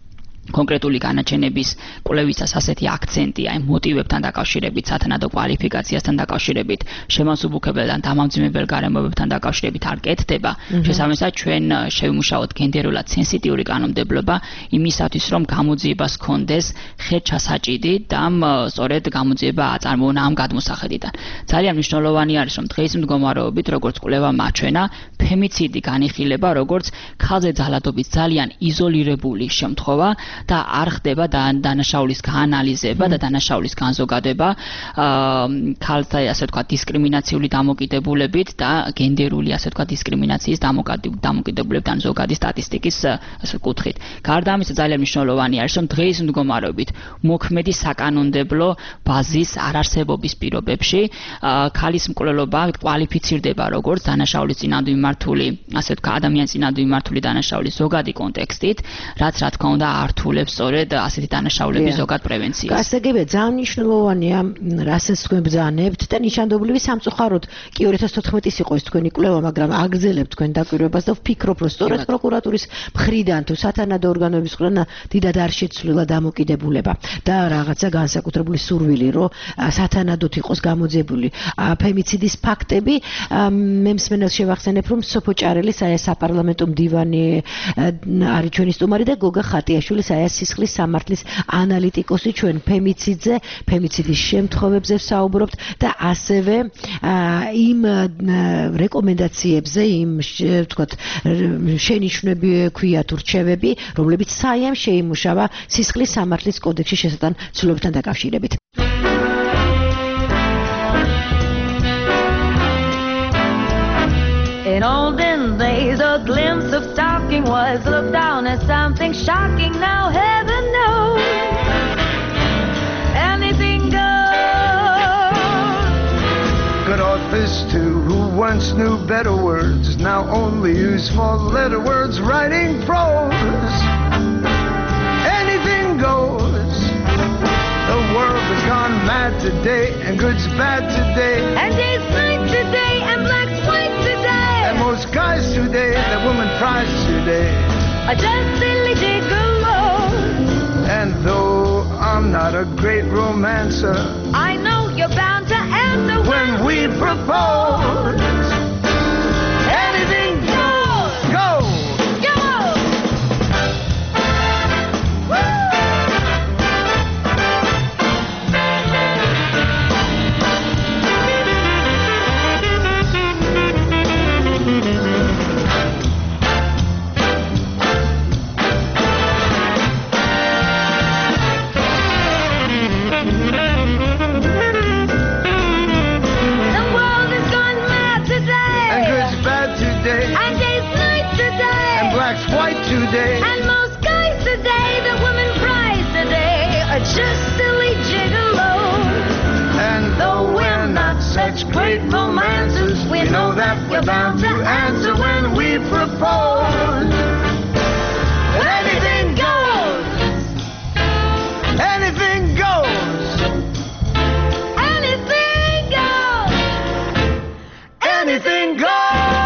კონკრეტული განაჩენების კვლევისას ასეთი აქცენტი აი მოტივებთან დაკავშირებით, სათანადო კვალიფიკაციასთან დაკავშირებით, შემოსუბუქებელ და დამამძიმებელ გარემოებებთან დაკავშირებით არ კეთდება. შესაბამისად, ჩვენ შევიმუშაოთ გენდერულად სენსიტიური კანონმდებლობა იმისათვის, რომ გამოძიებას ჰქონდეს ხელჩასაჭიდი და სწორედ გამოძიება აწარმოონა ამ გადმოსახედიდან. ძალიან მნიშვნელოვანი არის, რომ დღეის მდგომარეობით, როგორც კვლევა მაჩვენა, ფემიციდი განიხილება როგორც ქალზე ძალადობის ძალიან იზოლირებული შემთხვევა და არ ხდება დანაშაულის გაანალიზება და დანაშაულის განზოგადება ქალთა ასე ვთქვათ დისკრიმინაციული დამოკიდებულებით და გენდერული ასე ვთქვათ დისკრიმინაციის დამოკიდებულებთან ზოგადი სტატისტიკის ასე კუთხით. გარდა ამისა ძალიან მნიშვნელოვანი არის, რომ დღეის მდგომარეობით მოქმედი საკანონმდებლო ბაზის არარსებობის პირობებში ქალის მკვლელობა კვალიფიცირდება როგორც დანაშაულის წინააღმდეგ მიმართული ასე ვთქვათ ადამიანის წინააღმდეგ მიმართული დანაშაულის ზოგადი კონტექსტით, რაც რა თქმა უნდა ართულებს სწორედ ასეთი დანაშაულების ზოგად პრევენციას. გასაგებია, ძალიან მნიშვნელოვანია, რასაც თქვენ ბრძანებთ და ნიშანდობლივი სამწუხაროდ კი ორი ათას თოთხმეტის იყო ეს თქვენი კვლევა, მაგრამ აგრძელებთ თქვენ დაკვირვებას და ვფიქრობ, რომ სწორედ პროკურატურის მხრიდან თუ სათანადო ორგანოების მხრიდან დიდად არ შეცვლილა დამოკიდებულება და რაღაცა განსაკუთრებული სურვილი, რომ სათანადოდ იყოს გამოძიებული ფემიციდის ფაქტები. მე მსმენელს შევახსენებ, რომ სოფო ჭარელი საპარლამენტო მდივანი არის ჩვენი სტუმარი და გოგა ხატიაშვილი სისხლის სამართლის ანალიტიკოსი ჩვენ ფემიციდზე, ფემიციდის შემთხვევებზე ვსაუბრობთ და ასევე იმ რეკომენდაციებზე, იმ ვთქვათ შენიშვნები ქვია თუ რჩევები, რომლებიც საიამ შეიმუშავა სისხლის სამართლის კოდექსში შესატან ცვლილებებთან დაკავშირებით. In olden days, a glimpse of stalking was looked down as something shocking. Now heaven knows anything goes. Good authors too, who once knew better words, now only use four-letter words writing prose. Anything goes. The world has gone mad today, and good's bad today, and day's night today, and black's white today. And most guys today, that woman cries today, are just silly gigolos. And though I'm not a great romancer, I know you're bound to answer when we propose. Anything goes, go, go. Today. And most guys today, the woman cries today, are just silly gigolos. And though we're not such great romancers, we know that we're bound to answer when we propose. Anything goes. Anything goes. Anything goes. Anything goes.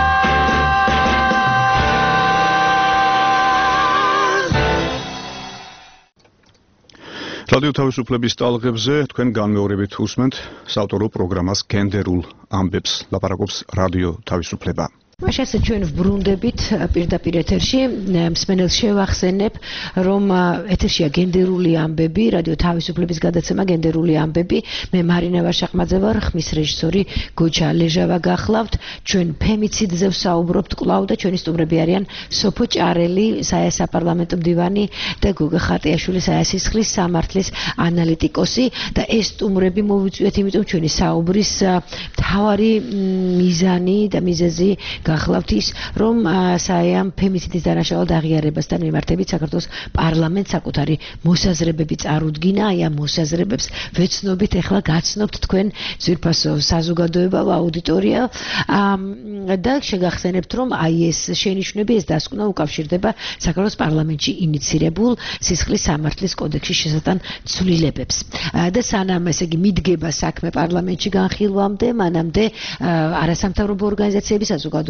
რადიო თავისუფლების ტალღებზე თქვენ განმეორებით უსმენთ საავტორო პროგრამას გენდერულ ამბებს, ლაპარაკობს რადიო თავისუფლება. მაშასე ჩვენ ვბრუნდებით პირდაპირ ეთერში, მსმენელს შევახსენებ, რომ ეთერშია გენდერული ამბები, რადიო თავისუფლების გადაცემა გენდერული ამბები. მე მარინა ვაშაყმაძე ვარ, ხმის რეჟისორი გოჩა ლეჟავა გახლავთ. ჩვენ ფემიციდზე ვსაუბრობთ კვლავ და ჩვენი სტუმრები არიან სოფო ჭარელი, საესაპარლამენტო მდივანი და გოგა ხატიაშვილი, საესისხლის სამართლის ანალიტიკოსი და ეს სტუმრები მოვიწვიეთ, იმიტომ ჩვენი საუბრის მთავარი მიზანი და მიზეზი გახლავთ ის, რომ საიამ ფემიციდის დანაშაულად აღიარებასთან მიმართებით საქართველოს პარლამენტს საკუთარი მოსაზრებები წარუდგინა. აი ამ მოსაზრებებს ვეცნობით, ეხლა გაცნობთ თქვენ ძვირფასო საზოგადოება, აუდიტორია და შეგახსენებთ, რომ აი ეს შენიშვნები, ეს დასკვნა უკავშირდება საქართველოს პარლამენტში ინიცირებულ სისხლის სამართლის კოდექსში შესატან ცვლილებებს. და სანამ ესე იგი მიდგება საქმე პარლამენტში განხილვამდე, მანამდე არასამთავრობო ორგანიზაციები, საზოგადოება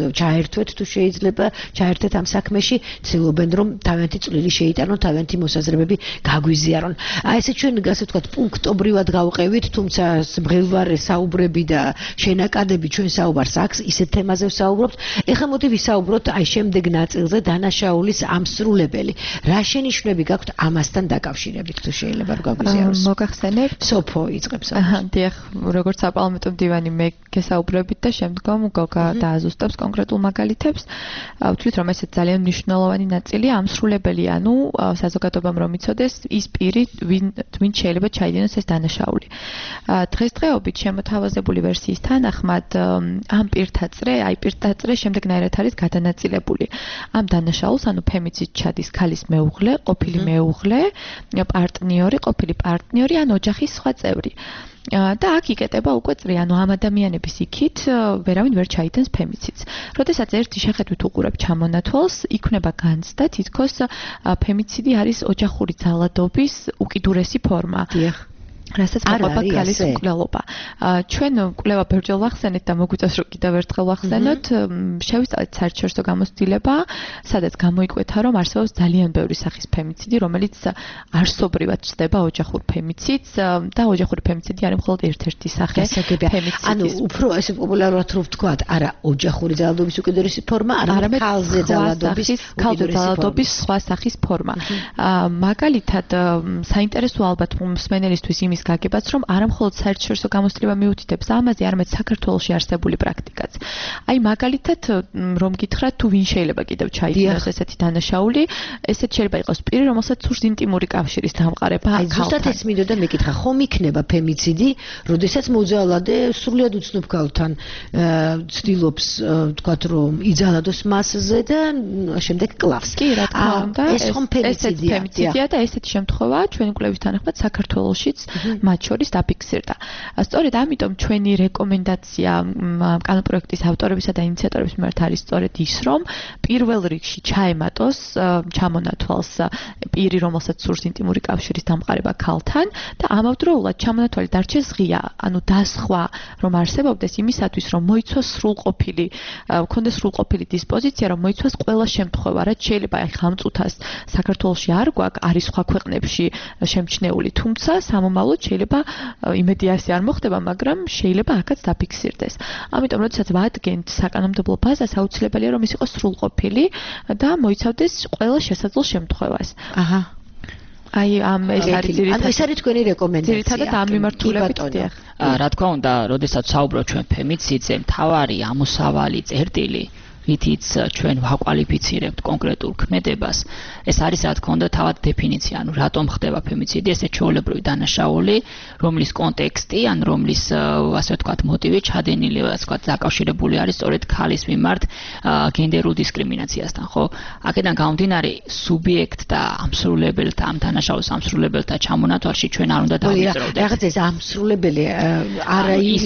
ჩაერთვეთ თუ შეიძლება, ჩაერთეთ ამ საქმეში, ცდილობენ რომ თავიანთი წვლილი შეიტანონ, თავიანთი მოსაზრებები გაგვიზიარონ. აი ესე ჩვენ ასე ვთქვათ, პუნქტობრივად გავყევით, თუმცა მღელვარე საუბრები და შენაკადები ჩვენ საუბარს აქვს, ისეთ თემაზე ვსაუბრობთ. ეხლა მოდი ვისაუბროთ აი შემდეგ ნაწილზე დანაშაულის ამსრულებელი. რა შენიშვნები გაქვთ ამასთან დაკავშირებით, თუ შეიძლება რომ გაგვიზიაროს? მოგახსენებთ? სოფო იწყებს. აჰა, დიახ, როგორც საპარლამენტო მდივანი მე გესაუბრებით და შემდგომ გოგა დააზუსტებს კონკრეტულ მაგალითებს. ვთვლით რომ ესეც ძალიან მნიშვნელოვანი ნაწილია ამსრულებელი, ანუ საზოგადოებამ რომ იცოდეს ის პირი, ვინ ვინ შეიძლება ჩაიდინოს ეს დანაშაული. დღესდღეობით შემოთავაზებული ვერსიის თანახმად ამ პირთაწრე, აი პირთაწრე შემდეგნაირად არის გადანაწილებული. ამ დანაშაულს, ანუ ფემიციდ ჩადის ქალის მეუღლე, ყოფილი მეუღლე, პარტნიორი, ყოფილი პარტნიორი ან ოჯახის სხვა წევრი. და აქ იკეტება უკვე წრი, ანუ ამ ადამიანების იქით ვერავინ ვერ ჩაიდენს ფემიციდს. როდესაც ერთი შეხედვით უყურებ ჩამონათვალს, იქნება განცდა, თითქოს ფემიციდი არის ოჯახური ძალადობის უკიდურესი ფორმა. დიახ. რასაც მოყვება ქალის მკვლელობა. ჩვენ კვლევა ბერჯელ ვახსენეთ და მოგვიწევს რომ კიდევ ერთხელ ვახსენოთ, შევისწავლეთ საერთაშორისო გამოცდილება, სადაც გამოიკვეთა რომ არსებობს ძალიან ბევრი სახის ფემიციდი, რომელიც არსობრივად ჩნდება ოჯახურ ფემიციდს და ოჯახური ფემიციდი არის მხოლოდ ერთ-ერთი სახე ფემიციდის. ანუ უფრო ესე პოპულარულად რომ ვთქვათ, არა ოჯახური ძალადობის უკიდურესი ფორმა, არამედ ქალზე ძალადობის ძალადობის სხვა სახის ფორმა. მაგალითად, საინტერესო ალბათ მსმენელისთვის იმის გაგებაც, რომ არა მხოლოდ საერთაშორისო გამოცდილება მიუთითებს ამაზე, არამედ საქართველოში არსებული პრაქტიკაც. აი მაგალითად, რომ გითხრათ, თუ ვინ შეიძლება კიდევ ჩაიდინოს ესეთი დანაშაული, ესეთ შეიძლება იყოს პირი, რომელსაც სურს ინტიმური კავშირის დამყარება ქალთან. აი ზუსტად ეს მინდოდა მეკითხა, ხომ იქნება ფემიციდი, როდესაც მოძალადე სრულიად უცნობ ქალთან ცდილობს, ვთქვათ, რომ იძალადოს მასზე და შემდეგ კლავს. კი, რა თქმა უნდა, ეს ხომ ფემიციდია. ფემიციდია და ესეთი შემთხვევა ჩვენი კვლევის თანახმად საქართველოშიც მათ შორის დაფიქსირდა. სწორედ ამიტომ ჩვენი რეკომენდაცია კანონპროექტის ავტორებისა და ინიციატორების მიმართ არის სწორედ ის, რომ პირველ რიგში ჩაემატოს ჩამონათვალს პირი, რომელსაც სურს ინტიმური კავშირის დამყარება ქალთან და ამავდროულად ჩამონათვალი დარჩეს ღია, ანუ დასხვა, რომ არსებობდეს იმისათვის, რომ მოიცვას სრულყოფილი, ქონდეს სრულყოფილი დისპოზიცია, რომ მოიცვას ყველა შემთხვევა, რაც შეიძლება აი ხამწუთას საქართველოში არ გვაქვს, არის სხვა ქვეყნებში შემჩნეული, თუმცა სამომავლოდ შეიძლება იმედიასი არ მოხდება, მაგრამ შეიძლება აქაც დაფიქსირდეს. ამიტომ, როდესაც ვადგენთ საკანონმდებლო ბაზას, აუცილებელია რომ ის იყოს სრულყოფილი და მოიცავდეს ყველა შესაძლო შემთხვევას. აჰა. აი ამ ეს არის ძირითადად ეს არის თქვენი რეკომენდაცია. ძირითადად ამ მიმართულებით დიახ. რა თქმა უნდა, როდესაც საუბრობთ ჩვენ ფემიციდზე, მთავარი ამოსავალი წერტილი რითიც ჩვენ ვაკვალიფიცირებთ კონკრეტულ ქმედებას, ეს არის რა თქმა უნდა თავად დეფინიცია, ანუ რატომ ხდება ფემიციდი, ესე ჩვეულებრივი დანაშაული, რომლის კონტექსტი, ან რომლის ასე ვთქვათ მოტივი ჩადენილი, ასე ვთქვათ, დაკავშირებული არის სწორედ ქალის მიმართ გენდერულ დისკრიმინაციასთან, ხო? აქედან გამომდინარე, სუბიექტთა ამსრულებელთა, ამ დანაშაულის ამსრულებელთა ჩამონათვალში ჩვენ არ უნდა დავიწროვდეთ. რაღაც ეს ამსრულებელი არა ის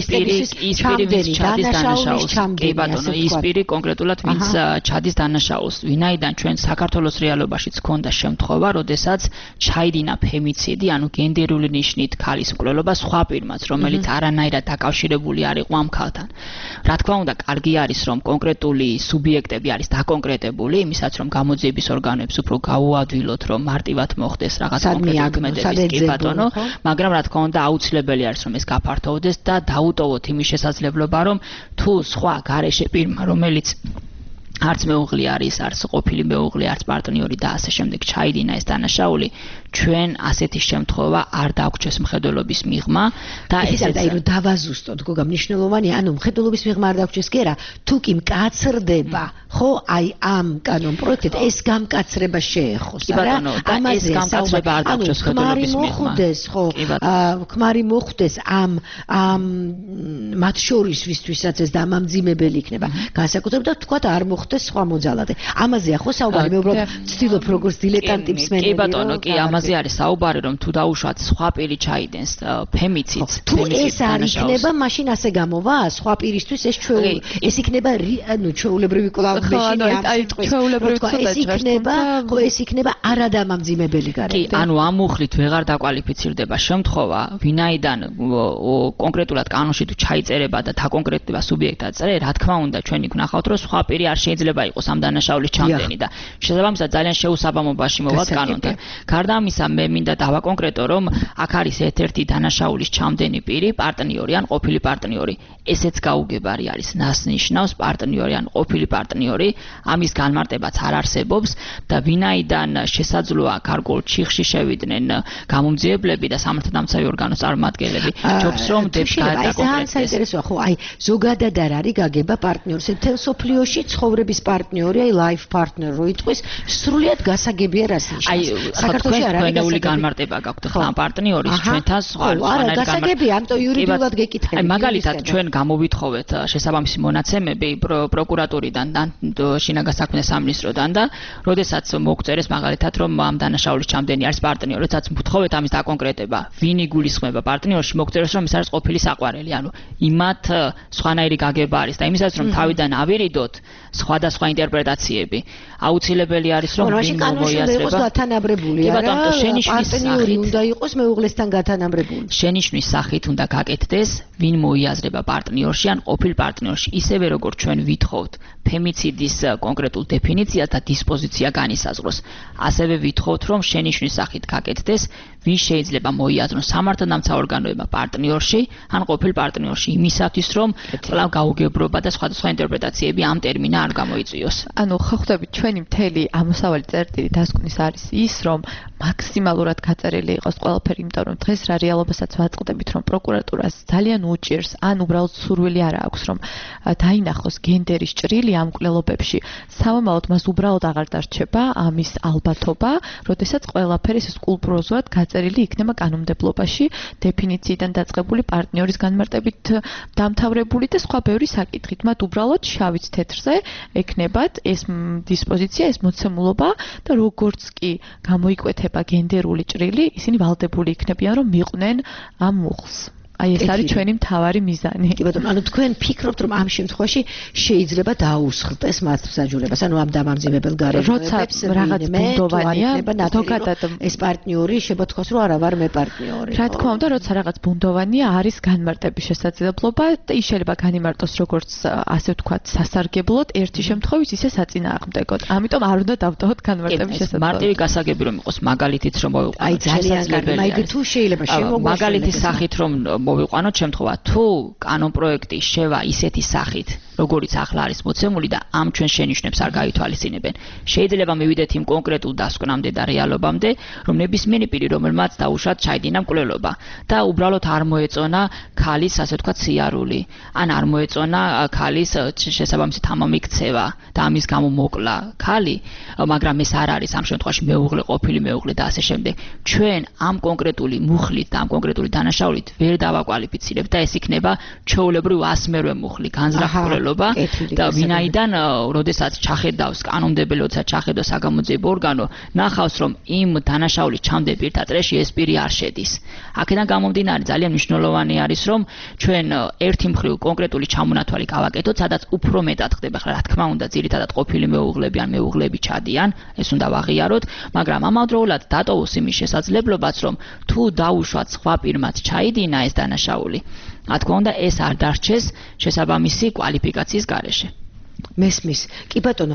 პირი, დანაშაულის ჩამდენი, ბატონო, ის პირი კონკრეტულად ვინც ჩადის დანაშაულს, ვინაიდან ჩვენ საქართველოს რეალობაშიც ქონდა შემთხვევა, როდესაც ჩაიდინა ფემიციდი, ანუ გენდერული ნიშნით ქალის მკვლელობა სხვა პირმაც, რომელიც არანაირად დაკავშირებული არ იყო ამ ქალთან. რა თქმა უნდა, კარგი არის, რომ კონკრეტული სუბიექტები არის დაკონკრეტებული, იმისაც რომ გამოძიების ორგანოებს უფრო გაუადვილოთ, რომ მარტივად მოხდეს რაღაც კონკრეტული ქმედების, კი ბატონო, მაგრამ რა თქმა უნდა, აუცილებელი არის, რომ ეს გაფართოვდეს და დაუტოვოთ იმის შესაძლებლობა, რომ თუ სხვა გარეშე პირმა, რომელიც არც მეუღლე არის, არც ყოფილი მეუღლე, არც პარტნიორი და ასე შემდეგ ჩაიდინა ეს დანაშაული, ჩვენ ასეთი შემთხვევა არ დაგვჭეს მხედველობის მიღმა და ესეც აი რომ დავაზუსტოთ, გოგა, მნიშვნელოვანია, ანუ მხედველობის მიღმა არ დაგვჭეს კი არა, თუ კი მკაცრდება, ხო, აი ამ კანონპროექტით ეს გამკაცრება შეეხოს, არა? ამას გამკაცრება არ დაგვჭეს მხედველობის მიღმა. ხო, ქმარი მოხვდეს ამ ამ მათ შორის ვისთვისაც ეს დამამძიმებელი იქნება. განსაკუთრებით და თქვა არ მოხდეს მოხვდეს სხვა მოძალადე. ამაზეა ხო საუბარი, მე უბრალოდ ვცდილობ როგორც დილეტანტი მსმენელი. კი ბატონო, კი ამაზე არის საუბარი, რომ თუ დაუშვათ სხვა პირი ჩაიდენს ფემიციდს, თუ ეს არ იქნება, მაშინ ასე გამოვა, სხვა პირისთვის ეს ჩვეულ ეს იქნება ანუ ჩვეულებრივი კლავიშინი ამ სიტყვის. ეს იქნება, ხო ეს იქნება არადამამძიმებელი გარემო. კი, ანუ ამ მუხლით ვეღარ დაკვალიფიცირდება შემთხვევა, ვინაიდან კონკრეტულად კანონში თუ ჩაიწერება და დაკონკრეტდება სუბიექტად წერე, რა თქმა უნდა, ჩვენი გნახავთ, რომ სხვა პირი არ შეიძლება იყოს ამ დანაშაულის ჩამდენი და შესაბამისად ძალიან შეუსაბამობაში მოვალთ კანონთან. გარდა ამისა, მე მინდა დავაკონკრეტო, რომ აქ არის ერთ-ერთი დანაშაულის ჩამდენი პირი, პარტნიორი ან ყოფილი პარტნიორი. ესეც გაუგებარი არის, ნასნიშნავს პარტნიორი ან ყოფილი პარტნიორი, ამის განმარტებაც არ არსებობს და ვინაიდან შესაძლოა გარკვეულ ჩიხში შევიდნენ გამომძიებლები და სამართალდამცავი ორგანოს წარმომადგენლები, ჯობს რომ დაკონკრეტდეს. საინტერესოა, ხო, აი ზოგადად არ არის გაგება პარტნიორს, თელ სოფლიოში ცხოვრების პარტნიორი, აი life partner რო იტყვის, სრულიად გასაგებია რას ნიშნავს. აი საქართველოში არ არის გასაგები განმარტება გაქვთ ამ პარტნიორის ჩვენთან სხვა არა გასაგებია, ამიტომ იურიდიულად გეკითხები. აი მაგალითად ჩვენ გამოვითხოვეთ შესაბამისი მონაცემები პროკურატურიდან და შინაგან საქმეთა სამინისტროდან და როდესაც მოგწერეს მაგალითად რომ ამ დანაშაულის ჩამდენი არის პარტნიორი, როდესაც ვთხოვეთ ამის დაკონკრეტება, ვინ იგულისხმება პარტნიორში, მოგწერეს რომ ის არის ყოფილი საყვარელი, ანუ იმათ სხვანაირი გაგება არის და იმისაც რომ თავიდან ავირიდოთ სხვადასხვა ინტერპრეტაციები, აუცილებელი არის რომ ვინ მოიაზრება. გათანაბრებული არა, პარტნიორი უნდა იყოს მეუღლესთან გათანაბრებული. შენიშვნის სახით უნდა გაკეთდეს, ვინ მოიაზრება პარტნიორში ან ყოფილ პარტნიორში, ისევე როგორც ჩვენ ვითხოვთ ფემიციდის კონკრეტულ დეფინიციას და დისპოზიცია განისაზღვროს. ასევე ვითხოვთ, რომ შენიშვნის სახით გაკეთდეს, ვინ შეიძლება მოიაზროს სამართალდამცავ ორგანოებმა პარტნიორში ან ყოფილ პარტნიორში, იმისათვის რომ კვლავ გაუგებრობა და სხვადასხვა ინტერპრეტაციები ამ ტერმინა არ გამოიწვიოს. ანუ ხო ხვდებით, ჩვენი მთელი ამოსავალი წერტილი დასკვნის არის ის, რომ მაქსიმალურად გაწერილი იყოს ყველაფერი, იმიტომ რომ დღეს რა რეალობასაც ვაწყდებით, რომ პროკურატურას ძალიან უჭირს, ან უბრალოდ სურვილი არ აქვს, რომ დაინახოს გენდერის ჭრილი ამ კვლელობებში. სამომავლოდ მას უბრალოდ აღარ დარჩება ამის ალბათობა, როდესაც ყველაფერი სკულპტუროზულად გაწერილი იქნება კანონმდებლობაში, დეფინიციიდან დაწყებული პარტნიორის განმარტებით დამთავრებული და სხვა ბევრი საკითხით. მათ უბრალოდ შავით თეთრზე ექნებათ ეს დისპოზიცია, ეს მოცემულობა და როგორც კი გამოიკვეთება გენდერული ჭრილი, ისინი ვალდებული იქნებიან, რომ მიყვნენ ამ მუხლს. აი ეს არის ჩვენი მთავარი მიზანი. კი ბატონო, ანუ თქვენ ფიქრობთ, რომ ამ შემთხვევაში შეიძლება დაუსხლტეს მათ მსაჯულებას, ანუ ამ დამამძიმებელ გარემოებებს, რაღაც ბუნდოვანია, ზოგადად ეს პარტნიორი შეგოთხოვს, რომ არა ვარ მე პარტნიორი. რა თქმა უნდა, როცა რაღაც ბუნდოვანია, არის განმარტების შესაძლებლობა და ის შეიძლება განიმარტოს როგორც ასე ვთქვათ, სასარგებლოდ, ერთი შემთხვევით ისე საწინააღმდეგოდ. ამიტომ არ უნდა დავტოვოთ განმარტების შესაძლებლობა. მარტივი გასაგები რომ იყოს, მაგალითიც რომ მოვიყვანოთ. აი ძალიან კარგი, მაგ თუ შეიძლება შემოგვაშალოთ. მაგალითის სახით რომ მოვიყვანოთ შემთხვევა, თუ კანონ პროექტი შევა ისეთი სახით, როგორიც ახლა არის მოცემული და ამ ჩვენ შენიშვნებს არ გაითვალისწინებენ. შეიძლება მივიდეთ იმ კონკრეტულ დასკვნამდე და რეალობამდე, რომ ნებისმიერი პირი, რომელმაც დაუშვათ ჩაიდინა მკვლელობა და უბრალოდ არ მოეწონა ქალის, ასე ვთქვათ, სიარული, ან არ მოეწონა ქალის შესაბამისი თამამი ქცევა და ამის გამო მოკლა ქალი, მაგრამ ეს არ არის ამ შემთხვევაში მეუღლე, ყოფილი მეუღლე და ასე შემდეგ. ჩვენ ამ კონკრეტული მუხლით და ამ კონკრეტული დანაშაულით ვერ დავაკვალიფიცირებთ და ეს იქნება ჩვეულებრივ ასმერვე მუხლი, განზრახ და ვინაიდან როდესაც ჩახედავს კანონმდებელი, როდესაც ჩახედავს საგამოძიებო ორგანო, ნახავს რომ იმ დანაშაულის ჩამდენ პირთა წრეში ეს პირი არ შედის. აქედან გამომდინარე ძალიან მნიშვნელოვანი არის რომ ჩვენ ერთი მხრივ კონკრეტული ჩამონათვალი გავაკეთოთ, სადაც უფრო მეტად ხდება, ხლა რა თქმა უნდა, ძირითადად ყოფილი მეუღლები ან მეუღლები ჩადიან, ეს უნდა ვაღიაროთ, მაგრამ ამავდროულად დატოვოს იმის შესაძლებლობაც, რომ თუ დაუშვათ სხვა პირმაც ჩაიდინა ეს დანაშაული, რა თქმა უნდა, ეს არ დარჩეს შესაბამისი კვალიფიკაციის გარეშე. მესმის. კი ბატონო,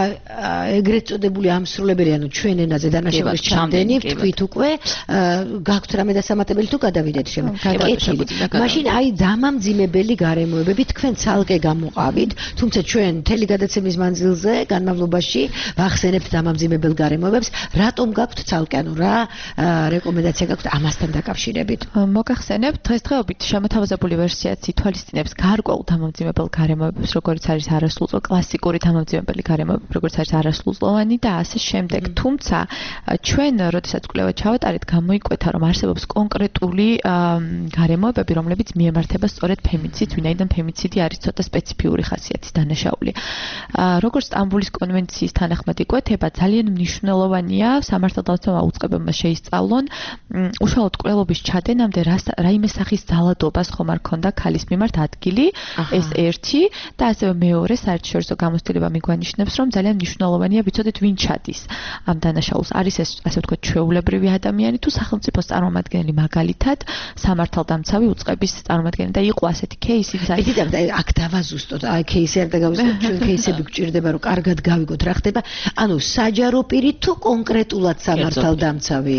ეგრეთ წოდებული ამსრულებელი, ანუ ჩვენ ენაზე დანაშაულის ჩამდენი, თქვით უკვე, გაქვთ რამე დასამატებელი თუ გადავიდეთ შემდგომ. მაშინ აი დამამძიმებელი გარემოებები თქვენ ცალკე გამოყავით, თუმცა ჩვენ მთელი გადაცემის მანძილზე, განმავლობაში ვახსენებთ დამამძიმებელ გარემოებებს, რატომ გაქვთ ცალკე, ანუ რა რეკომენდაცია გაქვთ ამასთან დაკავშირებით? მოგახსენებთ, დღესდღეობით შემოთავაზებული ვერსიაც ითვალისწინებს გარკვეულ დამამძიმებელ გარემოებებს, როგორც არის არასრულ არასრულწლოვანი კლასიკური დამამძიმებელი გარემოები, როგორც არის არასრულწლოვანი და ასე შემდეგ. თუმცა ჩვენ როდესაც კვლევა ჩავატარეთ, გამოიკვეთა, რომ არსებობს კონკრეტული გარემოებები, რომლებიც მიემართება სწორედ ფემიციდს, ვინაიდან ფემიციდი არის ცოტა სპეციფიური ხასიათის დანაშაული. როგორც სტამბულის კონვენციის თანახმად იკვეთება, ძალიან მნიშვნელოვანია სამართალდამცავმა აუწყებელმა შეისწავლონ უშუალოდ კვლელობის ჩადენამდე რაიმე სახის ძალადობას ხომ არ ქონდა ქალის მიმართ ადგილი, ეს ერთი და ასევე მეორე საერთაშორისო გამოცდილება მიგვანიშნებს, რომ ძალიან მნიშვნელოვანია ვიცოდეთ ვინ ჩადის ამ დანაშაულს. არის ეს ასე ვთქვათ ჩვეულებრივი ადამიანი თუ სახელმწიფოს წარმომადგენელი, მაგალითად სამართალდამცავი უწყების წარმომადგენელი და იყო ასეთი кейსი, იცით და აქ დავაზუსტოთ, აი кейსი არ დაგავიწყოთ, ჩვენ кейსები გვჭირდება რომ კარგად გავიგოთ რა ხდება. ანუ საჯარო პირი თუ კონკრეტულად სამართალდამცავი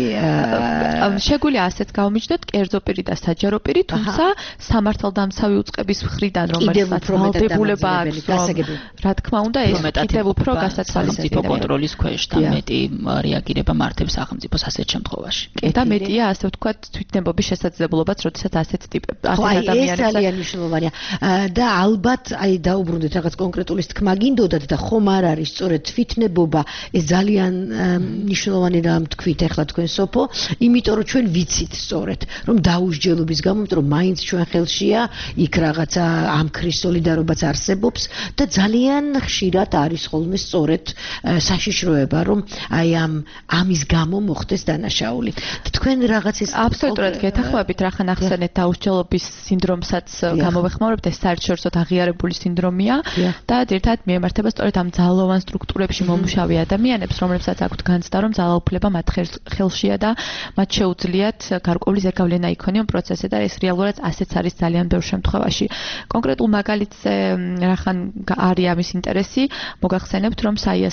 შეგვიძლია ასეც გავმიჯნოთ კერძო პირი და საჯარო პირი, თუმცა სამართალდამცავი უწყების მხრიდან რომელსაც ვალდებულება აქვს, რა თქმა უნდა, ეს კიდევ უფრო გასაცვალისწინებელია კონტროლის ქვეშ და მეტი რეაგირება მართებს სახელმწიფოს ასეთ შემთხვევაში. და მეტია ასე ვთქვათ თვითნებობის შესაძლებლობაც, როდესაც ასეთ ტიპები ასეთ ადამიანებს ეს ძალიან მნიშვნელოვანია და ალბათ აი დაუბრუნდეთ რაღაც კონკრეტულის თქმა გინდოდათ და ხომ არ არის სწორედ თვითნებობა ეს ძალიან მნიშვნელოვანი რამ თქვით ახლა თქვენ სოფო, იმიტომ რომ ჩვენ ვიცით სწორედ რომ დაუსჯელობის გამო, რომ მაინც ჩვენ ხელშია იქ რაღაცა ამქრის სოლიდარობაც არსებობს და ძალიან ხშირად არის ხოლმე სწორედ საშიშროება რომ აი ამ ამის გამო მოხდეს დანაშაული. თქვენ რაღაც ეს აბსოლუტურად გეთანხმებით, რახან ახსენეთ დაუსჯელობის სინდრომსაც გამოვეხმაურებთ, ეს საერთაშორისო აღიარებული სინდრომია და ერთად მიემართება სწორედ ამ ძალოვან სტრუქტურებში მომუშავე ადამიანებს, რომლებსაც აქვთ განცდა, რომ ძალაუფლება მათ ხელშია და მათ შეუძლიათ გარკვეული ზეგავლენა იქონიონ პროცესზე და ეს რეალურად ასეც არის ძალიან ბევრ შემთხვევაში. კონკრეტულ მაგალითზე რახან არის ამის ინტერესი, მოგახსენებთ, რომ საიას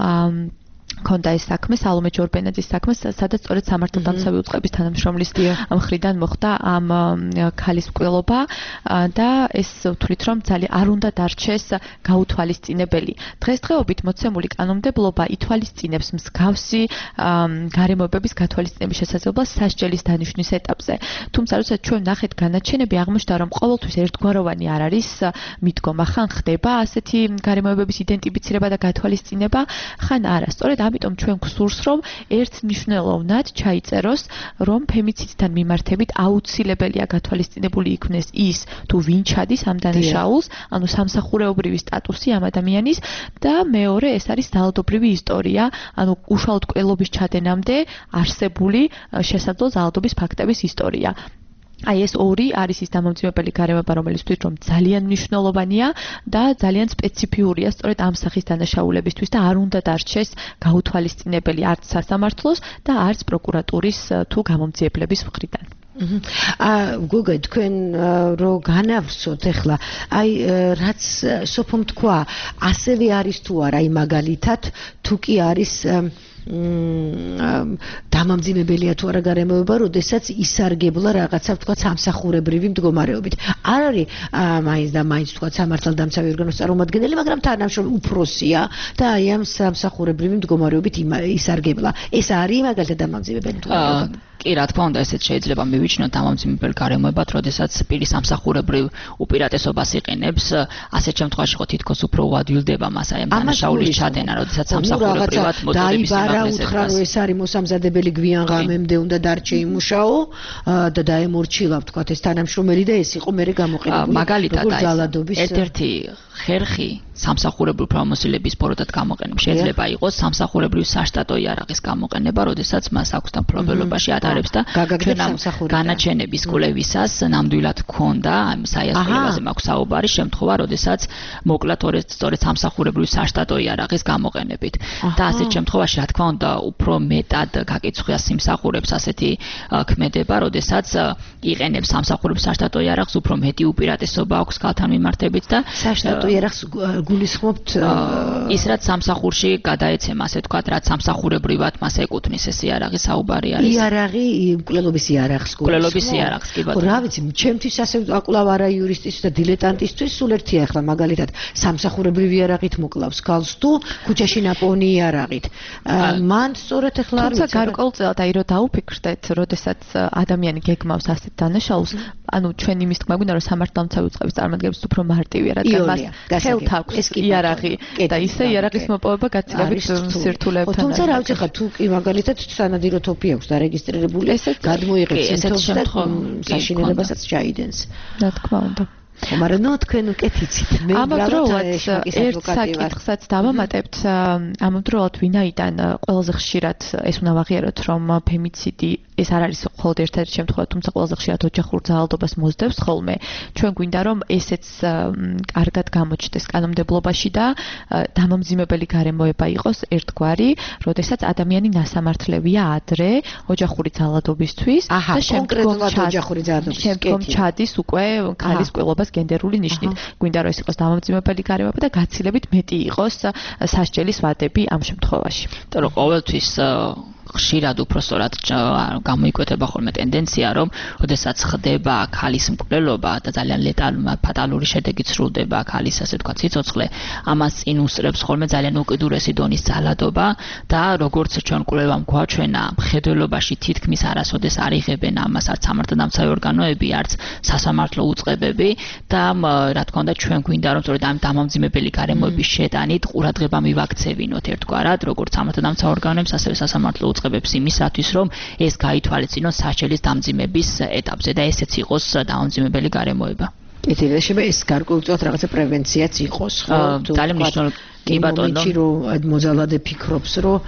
ქონდა ეს საქმე, სალომე ჯორბენაძის საქმე, სადაც სწორედ სამართალდამცავი უწყების თანამშრომლის მხრიდან მოხდა ამ ქალის მკვლელობა და ეს ვთვლით, რომ ძალიან არ უნდა დარჩეს გაუთვალისწინებელი. დღესდღეობით მოცემული კანონმდებლობა ითვალისწინებს მსგავსი გარემოებების გათვალისწინების შესაძლებლობას სასჯელის დანიშვნის ეტაპზე. თუმცა, როდესაც ჩვენ ნახეთ განაჩენები, აღმოჩნდა, რომ ყოველთვის ერთგვაროვანი არ არის მიდგომა, ხან ხდება ასეთი გარემოებების იდენტიფიცირება და გათვალისწინება, ხან არა. სწორედ ამიტომ ჩვენ გვსურს, რომ ერთ მნიშვნელოვნად ჩაიწეროს, რომ ფემიციდთან მიმართებით აუცილებელია გათვალისწინებული იქნეს ის, თუ ვინ ჩადის ამ დანაშაულს, ანუ სამსახურეობრივი სტატუსი ამ ადამიანის და მეორე ეს არის ძალადობრივი ისტორია, ანუ უშუალოდ კვლელობის ჩადენამდე არსებული შესაძლო ძალადობის ფაქტების ისტორია. აი ეს ორი არის ის დამამძიმებელი გარემოება, რომელიც ვთქვით, რომ ძალიან მნიშვნელოვანია და ძალიან სპეციფიურია სწორედ ამ სახის დანაშაულებისთვის და არ უნდა დარჩეს გაუთვალისწინებელი არც სასამართლოს და არც პროკურატურის თუ გამომძიებლების მხრიდან. აა გოგა თქვენ რო განავსოთ ახლა აი რაც სოფომ თქვა ასევე არის თუ არა აი მაგალითად თუ კი არის დამამძიმებელია თუ არა გარემოება, როდესაც ისარგებლა რაღაცა თქვა სამსახურებრივი მდგომარეობით. არ არის მაინც და მაინც თქვა სამართალდამცავი ორგანოს წარმომადგენელი, მაგრამ თანამშრომელი უფროსია და აი ამ სამსახურებრივი მდგომარეობით ისარგებლა. ეს არის მაგალითად დამამძიმებელი მდგომარეობა. კი, რა თქმა უნდა, ესეც შეიძლება მივიჩნიოთ დამამძიმებელ გარემოებად, როდესაც პირი სამსახურებრივ უპირატესობას იყენებს, ასეთ შემთხვევაში ხო თითქოს უფრო უადვილდება მას აი ამ დანაშაულის ჩადენა, როდესაც სამსახურებრივად მოწოდების სიმაღლეზე უთხრა რომ ეს არის მოსამზადებელი გვიან ღამემდე უნდა დარჩე იმუშაო და დაემორჩილა თქვა ეს თანამშრომელი და ეს იყო მერე გამოყენებული. მაგალითად აი ერთ-ერთი ხერხი სამსახურებრივ პრომოსილების პოროდად გამოყენება შეიძლება იყოს სამსახურებრივ საშტატო იარაღის გამოყენება, როდესაც მას აქვს და მფლობელობაში ატარებს და ჩვენ ამ განაჩენების კვლევისას ნამდვილად ქონდა ამ საიას კვლევაზე მაქვს საუბარი შემთხვევა, როდესაც მოკლათ სწორედ სამსახურებრივ საშტატო იარაღის გამოყენებით და ასეთ შემთხვევაში რა თქმა უნდა უფრო მეტად გაკიცხვია სიმსახურებს ასეთი ქმედება, როდესაც იყენებს სამსახურებრივ საშტატო იარაღს, უფრო მეტი უპირატესობა აქვს ქალთან მიმართებით და საშტატო იარაღს გულისხმობთ ის რაც სამსახურში გადაეცემა, ასე ვთქვათ, რაც სამსახურებრივად მას ეკუთვნის ეს იარაღი საუბარი არის. იარაღი იარაღი მკვლელობის იარაღს გულისხმობს. მკვლელობის იარაღს კი ბატონო. ხო, რა ვიცი, ჩემთვის ასე აკლავ არა იურისტის და დილეტანტისთვის სულ ერთია ახლა მაგალითად სამსახურებრივი იარაღით მოკლავს ქალს თუ ქუჩაში ნაპოვნი იარაღით. მან სწორედ ახლა არ ვიცი. თუმცა გარკვეულწილად აი რომ დაუფიქრდეთ, როდესაც ადამიანი გეგმავს ასეთ დანაშაულს, ანუ ჩვენ იმის თქმა გვინდა რომ სამართალმცავი უწყების წარმოადგენს უფრო მარტივია, რადგან მას ხელთ აქვს იარაღი და ისე იარაღის მოპოვება გაცილებით სირთულეებთან. თუმცა რა ვიცი ხა თუ კი მაგალითად სანადირო თოფი აქვს დარეგისტრირებული, გადმოიღებს სიმთოვს და საშინელებასაც ჩაიდენს. რა თქმა უნდა. მაგრამ ნუ თქვენ უკეთიცით. მე ამავდროულად ერთ საკითხსაც დავამატებთ, ამავდროულად ვინაიდან ყველაზე ხშირად ეს უნდა ვაღიაროთ, რომ ფემიციდი ეს არ არის მხოლოდ ერთ-ერთი შემთხვევა, თუმცა ყველაზე ხშირად ოჯახურ ძალადობას მოსდევს ხოლმე. ჩვენ გვინდა რომ ესეც კარგად გამოჩნდეს კანონმდებლობაში და დამამძიმებელი გარემოება იყოს ერთგვარი, როდესაც ადამიანი ნასამართლევია ადრე ოჯახური ძალადობისთვის და შემდგომ ოჯახური ძალადობის შემდგომ ჩადის უკვე ქალის ყოლობას გენდერული ნიშნით. გვინდა რომ ეს იყოს დამამძიმებელი გარემოება და გაცილებით მეტი იყოს სასჯელის ვადები ამ შემთხვევაში. იმიტომ რომ ყოველთვის ხშირად უფრო სწორად გამოიკვეთება ხოლმე ტენდენცია, რომ ოდესაც ხდება ქალის მკვლელობა და ძალიან ფატალური შედეგით სრულდება ქალის ასე თქვა სიცოცხლე, ამას წინ უსწრებს ხოლმე ძალიან უკიდურესი დონის ძალადობა და როგორც ჩვენ მკვლელობამ გვაჩვენა, მხედველობაში თითქმის არასოდეს არ იღებენ ამას არც სამართალდამცავი ორგანოები, არც სასამართლო უწყებები და რა თქმა უნდა ჩვენ გვინდა რომ სწორედ ამ დამამძიმებელი გარემოების შეტანით ყურადღება მივაქცევინოთ ერთგვარად, როგორც სამართალდამცავ ორგანოებს, ასევე სასამართლო უწყებებს იმისათვის, რომ ეს გაითვალისწინოს სასჯელის დამძიმების ეტაპზე და ესეც იყოს დამამძიმებელი გარემოება. ეთერა შეიძლება ეს გარკვეულწილად რაღაცა პრევენციაც იყოს, ხო? ძალიან მნიშვნელოვანი კი ბატონო. რომ მოძალადე ფიქრობს, რომ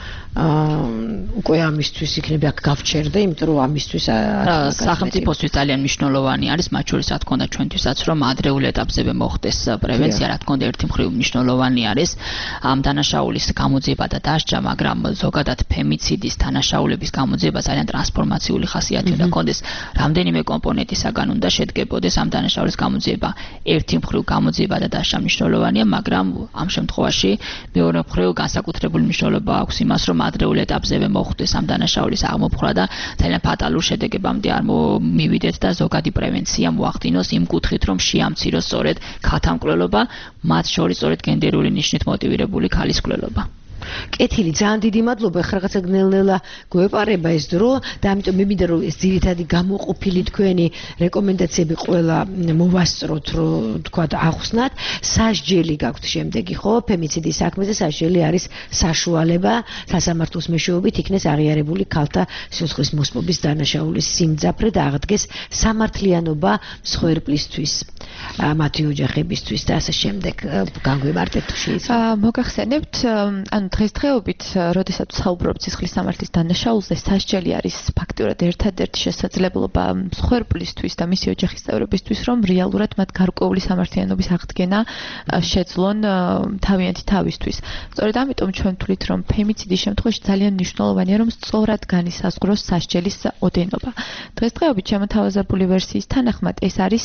უკვე ამისთვის იქნება გავჩერდა, იმიტომ რომ ამისთვის სახელმწიფოსთვის ძალიან მნიშვნელოვანი არის, მათ შორის რა თქმა უნდა ჩვენთვისაც, რომ ადრეულ ეტაპზევე მოხდეს პრევენცია, რა თქმა უნდა ერთი მხრივ მნიშვნელოვანი არის ამ დანაშაულის გამოძიება და დასჯა, მაგრამ ზოგადად ფემიციდის დანაშაულების გამოძიება ძალიან ტრანსფორმაციული ხასიათი უნდა ჰქონდეს. რამდენიმე კომპონენტისაგან უნდა შედგებოდეს ამ დანაშაულის გამოძიება. ერთი მხრივ გამოძიება და დასჯა მნიშვნელოვანია, მაგრამ ამ შემთხვევაში მეორე მხრივ განსაკუთრებული მნიშვნელობა აქვს იმას, რომ ადრეულ ეტაპზევე მოხდეს ამ დანაშაულის აღმოფხვრა და ძალიან ფატალურ შედეგებამდე არ მივიდეთ და ზოგადი პრევენცია მოახდინოს იმ კუთხით, რომ შეამციროს სწორედ ქალთა მკვლელობა, მათ შორის სწორედ გენდერული ნიშნით მოტივირებული ქალის მკვლელობა. კეთილი, ძალიან დიდი მადლობა. ხა რაღაცა გნელ-ნელა გვეპარება ეს დრო და ამიტომ მე მინდა რომ ეს ძირითადი გამოყოფილი თქვენი რეკომენდაციები ყველა მოვასწროთ, რომ თქვა ახსნათ. სასჯელი გაქვთ შემდეგი, ხო? ფემიციდის საქმეზე სასჯელი არის საშუალება სასამართლოს მეშვეობით იქნეს აღიარებული ქალთა სიცოცხლის მოსპობის დანაშაულის სიმძაფრე და აღდგეს სამართლიანობა მსხვერპლისთვის, მათი ოჯახებისთვის და ასე შემდეგ. განგვემართებთ შეიძლება. მოგახსენებთ, ანუ დღესდღეობით, როდესაც ვსაუბრობთ სისხლის სამართლის დანაშაულზე, სასჯელი არის ფაქტურად ერთადერთი შესაძლებლობა მსხვერპლისთვის და მისი ოჯახის წევრებისთვის, რომ რეალურად მათ გარკვეული სამართლიანობის აღდგენა შეძლონ თავიანთი თავისთვის. სწორედ ამიტომ ჩვენ ვთვლით, რომ ფემიციდის შემთხვევაში ძალიან მნიშვნელოვანია, რომ სწორად განისაზღვროს სასჯელის ოდენობა. დღესდღეობით შემოთავაზებული ვერსიის თანახმად ეს არის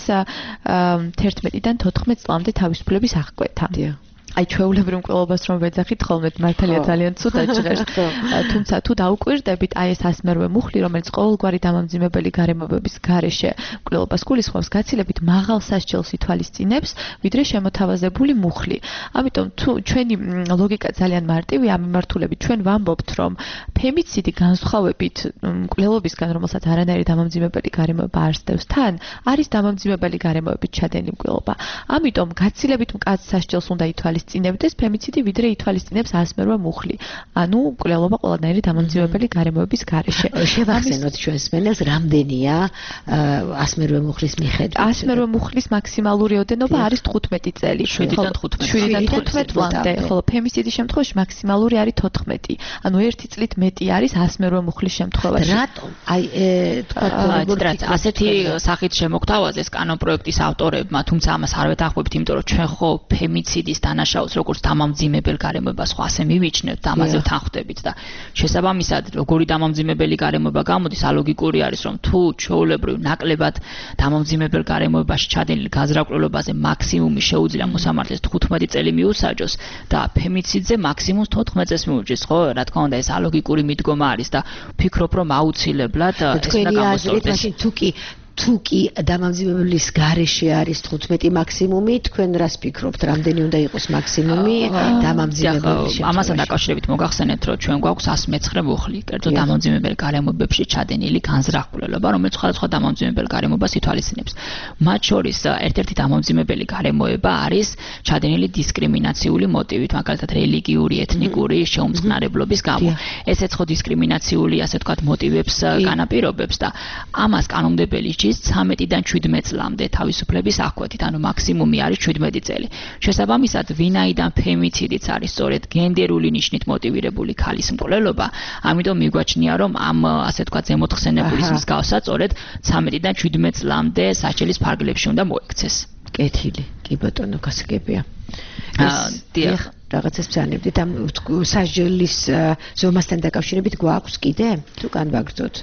თერთმეტიდან თოთხმეტ წლამდე თავისუფლების აღკვეთა. აი ჩვეულებრივ მკვლელობას რომ ვეძახით ხოლმე მართალია ძალიან ცუდად ჟღერს. თუმცა თუ დაუკვირდებით აი ეს ასმერვე მუხლი, რომელიც ყოველგვარი დამამძიმებელი გარემოებების გარეშე მკვლელობას გულისხმობს, გაცილებით მაღალ სასჯელს ითვალისწინებს, ვიდრე შემოთავაზებული მუხლი. ამიტომ თუ ჩვენი ლოგიკა ძალიან მარტივია ამ მიმართულებით, ჩვენ ვამბობთ, რომ ფემიციდი განსხვავებით მკვლელობისგან, რომელსაც არანაირი დამამძიმებელი გარემოება არ სდევს თან, არის დამამძიმებელი გარემოებით ჩადენილი მკვლელობა. ამიტომ გაცილებით მკაცრ სასჯელს უნდა ითვალისწინოს წინებდეს ფემიციდი, ვიდრე ითვალისწინებს ასმერვე მუხლი. ანუ მკვლელობა ყველანაირი დამამძიმებელი გარემოების გარეშე. შევახსენოთ ჩვენს მენელს, რამდენია ასმერვე მუხლის მიხედვით? ასმერვე მუხლის მაქსიმალური ოდენობა არის თხუთმეტი წელი. შვიდიდან თხუთმეტ წლამდე. ხოლო ფემიციდის შემთხვევაში მაქსიმალური არის თოთხმეტი. ანუ ერთი წლით მეტი არის ასმერვე მუხლის შემთხვევაში. რატომ? აი თქვა როგორ ასეთი სახით შემოგთავაზეს კანონპროექტის ავტორებმა, თუმცა ამას არ ვეთანხმებთ, იმიტომ რომ ჩვენ ხო ფემიციდის დანაშაულის დანაშაულს როგორც დამამძიმებელ გარემოებას ხო ასე მივიჩნევთ და ამაზე ვთანხმდებით და შესაბამისად როგორი დამამძიმებელი გარემოება გამოდის ალოგიკური არის რომ თუ ჩვეულებრივ ნაკლებად დამამძიმებელ გარემოებაში ჩადენილ გაზრაყრელობაზე მაქსიმუმი შეუძლია მოსამართლეს თხუთმეტი წელი მიუსაჯოს და ფემიციდზე მაქსიმუმ თოთხმეტ წელს მიუჯდეს ხო რა თქმა უნდა ეს ალოგიკური მიდგომა არის და ვფიქრობ რომ აუცილებლად ეს უნდა გამოსწორდეს თუ კი თუ კი დამამძიმებლის გარეშე არის თხუთმეტი მაქსიმუმი, თქვენ რას ფიქრობთ, რამდენი უნდა იყოს მაქსიმუმი დამამძიმებლის? ამასთან დაკავშირებით მოგახსენეთ, რომ ჩვენ გვაქვს εκατს მეცხრე მუხლი, კერძო დამამძიმებელ გარემოებებში ჩადენილი განზრახულება, რომელიც სხვადასხვა დამამძიმებელ გარემოებას ითვალისწინებს. მათ შორის ერთ-ერთი დამამძიმებელი გარემოება არის ჩადენილი დისკრიმინაციული მოტივით, მაგალითად რელიგიური, ეთნიკური შეუმწყნარებლობის გამო. ესეც ხო დისკრიმინაციული, ასე ვთქვათ, მოტივებს განაპირობებს და ამას კანონმდებელი ცამეტიდან შვიდმეტ წლამდე თავისუფლების აღკვეთით, ანუ მაქსიმუმი არის შვიდმეტი წელი. შესაბამისად, ვინაიდან ფემიციდიც არის სწორედ გენდერული ნიშნით მოტივირებული ქალის მკვლელობა, ამიტომ მიგვაჩნია, რომ ამ ასე ვთქვათ ზემოთხსენებულის მსგავსად სწორედ ცამეტიდან შვიდმეტ წლამდე საჭილის ფარგლებში უნდა მოექცეს. კეთილი, კი ბატონო, გასაგებია. დიახ, რაღაცას ბრძანებდით ამ სასჯელის ზომასთან დაკავშირებით გვაქვს კიდე? თუ განვაგრძოთ?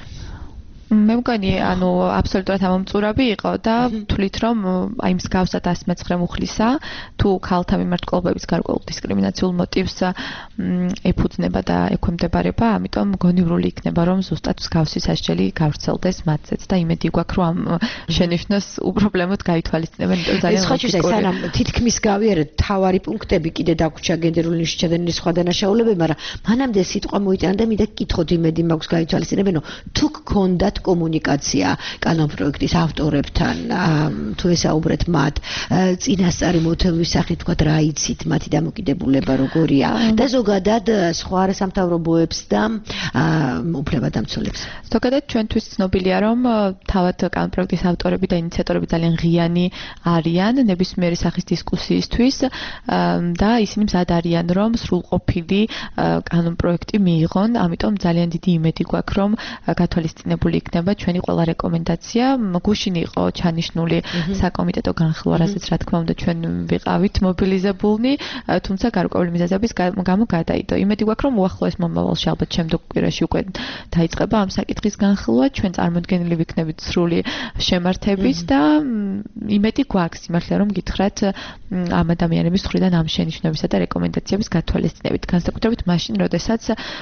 მე მგონი, ანუ აბსოლუტურად ამომწურავი იყო და თვლით რომ აი მსგავსად εκατს მეცხრე მუხლისა თუ ქალთა მიმართ კლუბების გარკვეულ დისკრიმინაციულ მოტივს ეფუძნება და ექვემდებარება, ამიტომ გონივრული იქნება რომ ზუსტად მსგავსი სასჯელი გავრცელდეს მათზეც და იმედი გვაქვს რომ ამ შენიშვნას უპრობლემოდ გაითვალისწინებენ, იმიტომ ძალიან ეს ხოჭის ეს არა თითქმის გავიარეთ თავარი პუნქტები კიდე დაგვრჩა გენდერული ნიშნით ჩადენილი სხვა დანაშაულებები, მაგრამ მანამდე სიტყვა მოიტანა და მინდა გკითხოთ იმედი მაქვს გაითვალისწინებენო თუ გქონდათ კომუნიკაცია კანონპროექტის ავტორებთან, თუ ესაუბრეთ მათ, წინასწარი მოთხოვნის სახით თქვა რა იცით, მათი დამოკიდებულება როგორია და ზოგადად სხვა სამთავრობოებს და უფლებადამცველებს. ზოგადად ჩვენთვის ცნობილია, რომ თავად კანონპროექტის ავტორები და ინიციატორები ძალიან ღიანი არიან ნებისმიერი სახის დისკუსიისთვის და ისინი მზად არიან, რომ სრულყოფილი კანონპროექტი მიიღონ, ამიტომ ძალიან დიდი იმედი გვაქვს, რომ გათვალისწინებული იქნება ჩვენი ყველა რეკომენდაცია. გუშინ იყო ჩანიშნული საკომიტეტო განხილვა, რასაც რა თქმა უნდა ჩვენ ვიყავით მობილიზებულნი, თუმცა გარკვეული მიზეზების გამო გადაიდო. იმედი გვაქვს, რომ უახლოეს მომავალში ალბათ შემდგომ კვირაში უკვე დაიწყება ამ საკითხის განხილვა, ჩვენ წარმოდგენილი ვიქნებით სრული შემართებით და იმედი გვაქვს იმართლა რომ გითხრათ ამ ადამიანების მხრიდან ამ შენიშვნებისა და რეკომენდაციების გათვალისწინებით, განსაკუთრებით მაშინ, როდესაც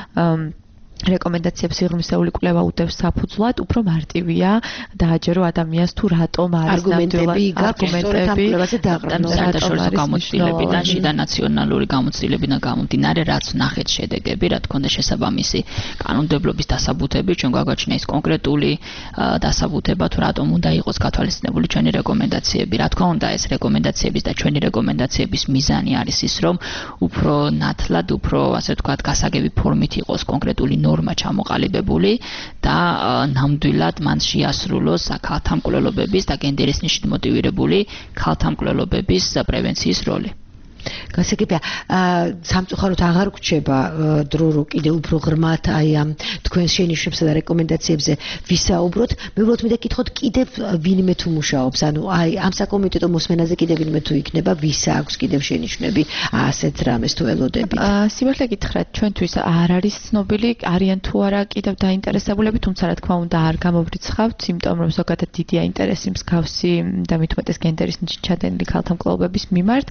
რეკომენდაციებს სიღრმისეული კვლევა უდევს საფუძვლად, უფრო მარტივია დააჯერო ადამიანს თუ რატომ არის არგუმენტები, არგუმენტები და საერთაშორისო გამოცდილებიდან, შიდა ნაციონალური გამოცდილებიდან გამომდინარე, რაც ნახეთ შედეგები, რა თქმა უნდა შესაბამისი კანონმდებლობის დასაბუთები, ჩვენ გვაგვაჩნია ის კონკრეტული დასაბუთება თუ რატომ უნდა იყოს გათვალისწინებული ჩვენი რეკომენდაციები. რა თქმა უნდა, ეს რეკომენდაციების და ჩვენი რეკომენდაციების მიზანი არის ის, რომ უფრო ნათლად, უფრო ასე ვთქვათ, გასაგები ფორმით იყოს კონკრეტული ნორმა ჩამოყალიბებული და ნამდვილად მან შეასრულოს ქალთა მკვლელობების და გენდერის ნიშნით მოტივირებული ქალთა მკვლელობების პრევენციის როლი. გასაგებია, სამწუხაროდ აღარ გვჩება დრო რო კიდე უფრო ღრმად აი ამ თქვენ შენიშვნებსა და რეკომენდაციებზე ვისაუბროთ. მე უბრალოდ მინდა გითხოთ კიდევ ვინმე თუ მუშაობს, ანუ აი ამ საკომიტეტო მოსმენაზე კიდევ ვინმე თუ იქნება, ვის აქვს კიდევ შენიშვნები ასეთ რამეს თუ ელოდებით. სიმართლე გითხრათ, ჩვენთვის არ არის ცნობილი, არიან თუ არა კიდევ დაინტერესებულები, თუმცა რა თქმა უნდა არ გამოვრიცხავთ, იმიტომ რომ ზოგადად დიდია ინტერესი მსგავსი და მით უმეტეს გენდერის ნიშნით ჩადენილი ქალთა მკვლელობების მიმართ.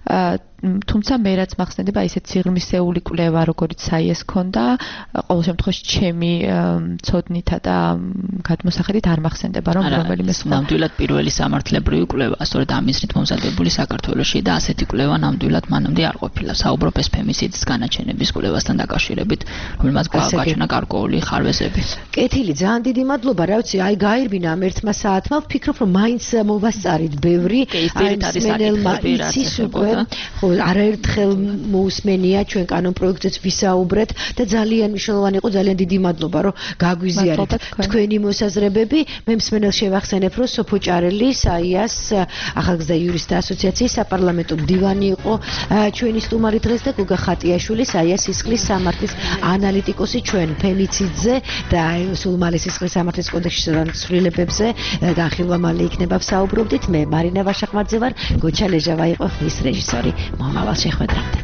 თუმცა მე რაც მახსენდება ისეთ სიღრმისეული კვლევა როგორც საიეს ქონდა, ყოველ შემთხვევაში ჩემი ცოდნითა და გადმოსახედით არ მახსენდება რომ რომელიმე სხვა ნამდვილად პირველი სამართლებრივი კვლევა, სწორედ ამ მიზნით მომზადებული საქართველოში და ასეთი კვლევა ნამდვილად მანამდე არ ყოფილა. საუბრობ ეს ფემიციდის განაჩენების კვლევასთან დაკავშირებით, რომელმაც გვაჩვენა გარკვეული ხარვეზები. კეთილი, ძალიან დიდი მადლობა, რა ვიცი, აი გაირბინა ამ ერთმა საათმა, ვფიქრობ რომ მაინც მოვასწარით ბევრი, აი სმენელმა იცის უკვე არაერთხელ მოусმენია ჩვენ კანონპროექტებს ვისაუბრეთ და ძალიან მნიშვნელოვანი იყო, ძალიან დიდი მადლობა რომ გაგვიზიარეთ თქვენი მოსაზრებები. მე მსმენელს შევახსენებ რომ სოფო ჭარელი საიას ახალგაზრდა იურისტთა ასოციაციის საპარლამენტო მდივანი იყო ჩვენი სტუმარი დღეს და გოგა ხატიაშვილი საიას სისხლის სამართლის ანალიტიკოსი ჩვენ ფემიციდზე და სულ მალე სისხლის სამართლის კოდექსის ცვლილებებზე განხილვა მალე იქნება ვსაუბრობდით. მე მარინა ვაშახმაძე ვარ, გოჩა ლეჟავა იყო ხმის რეჟისორი. მომავალ შეხვედრამდე.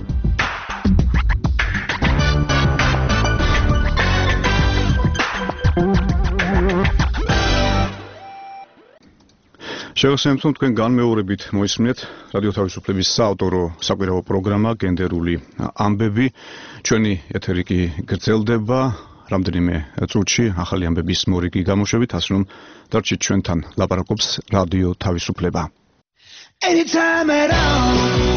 შევახსენებთ, რომ თქვენ განმეორებით მოისმინეთ რადიო თავისუფლების საავტორო საკვირაო პროგრამა გენდერული ამბები. ჩვენი ეთერი კი გრძელდება რამდენიმე წუთში ახალი ამბების მორიგი გამოშვებით, ასე რომ დარჩით ჩვენთან, ლაპარაკობს რადიო თავისუფლება. Anytime at all.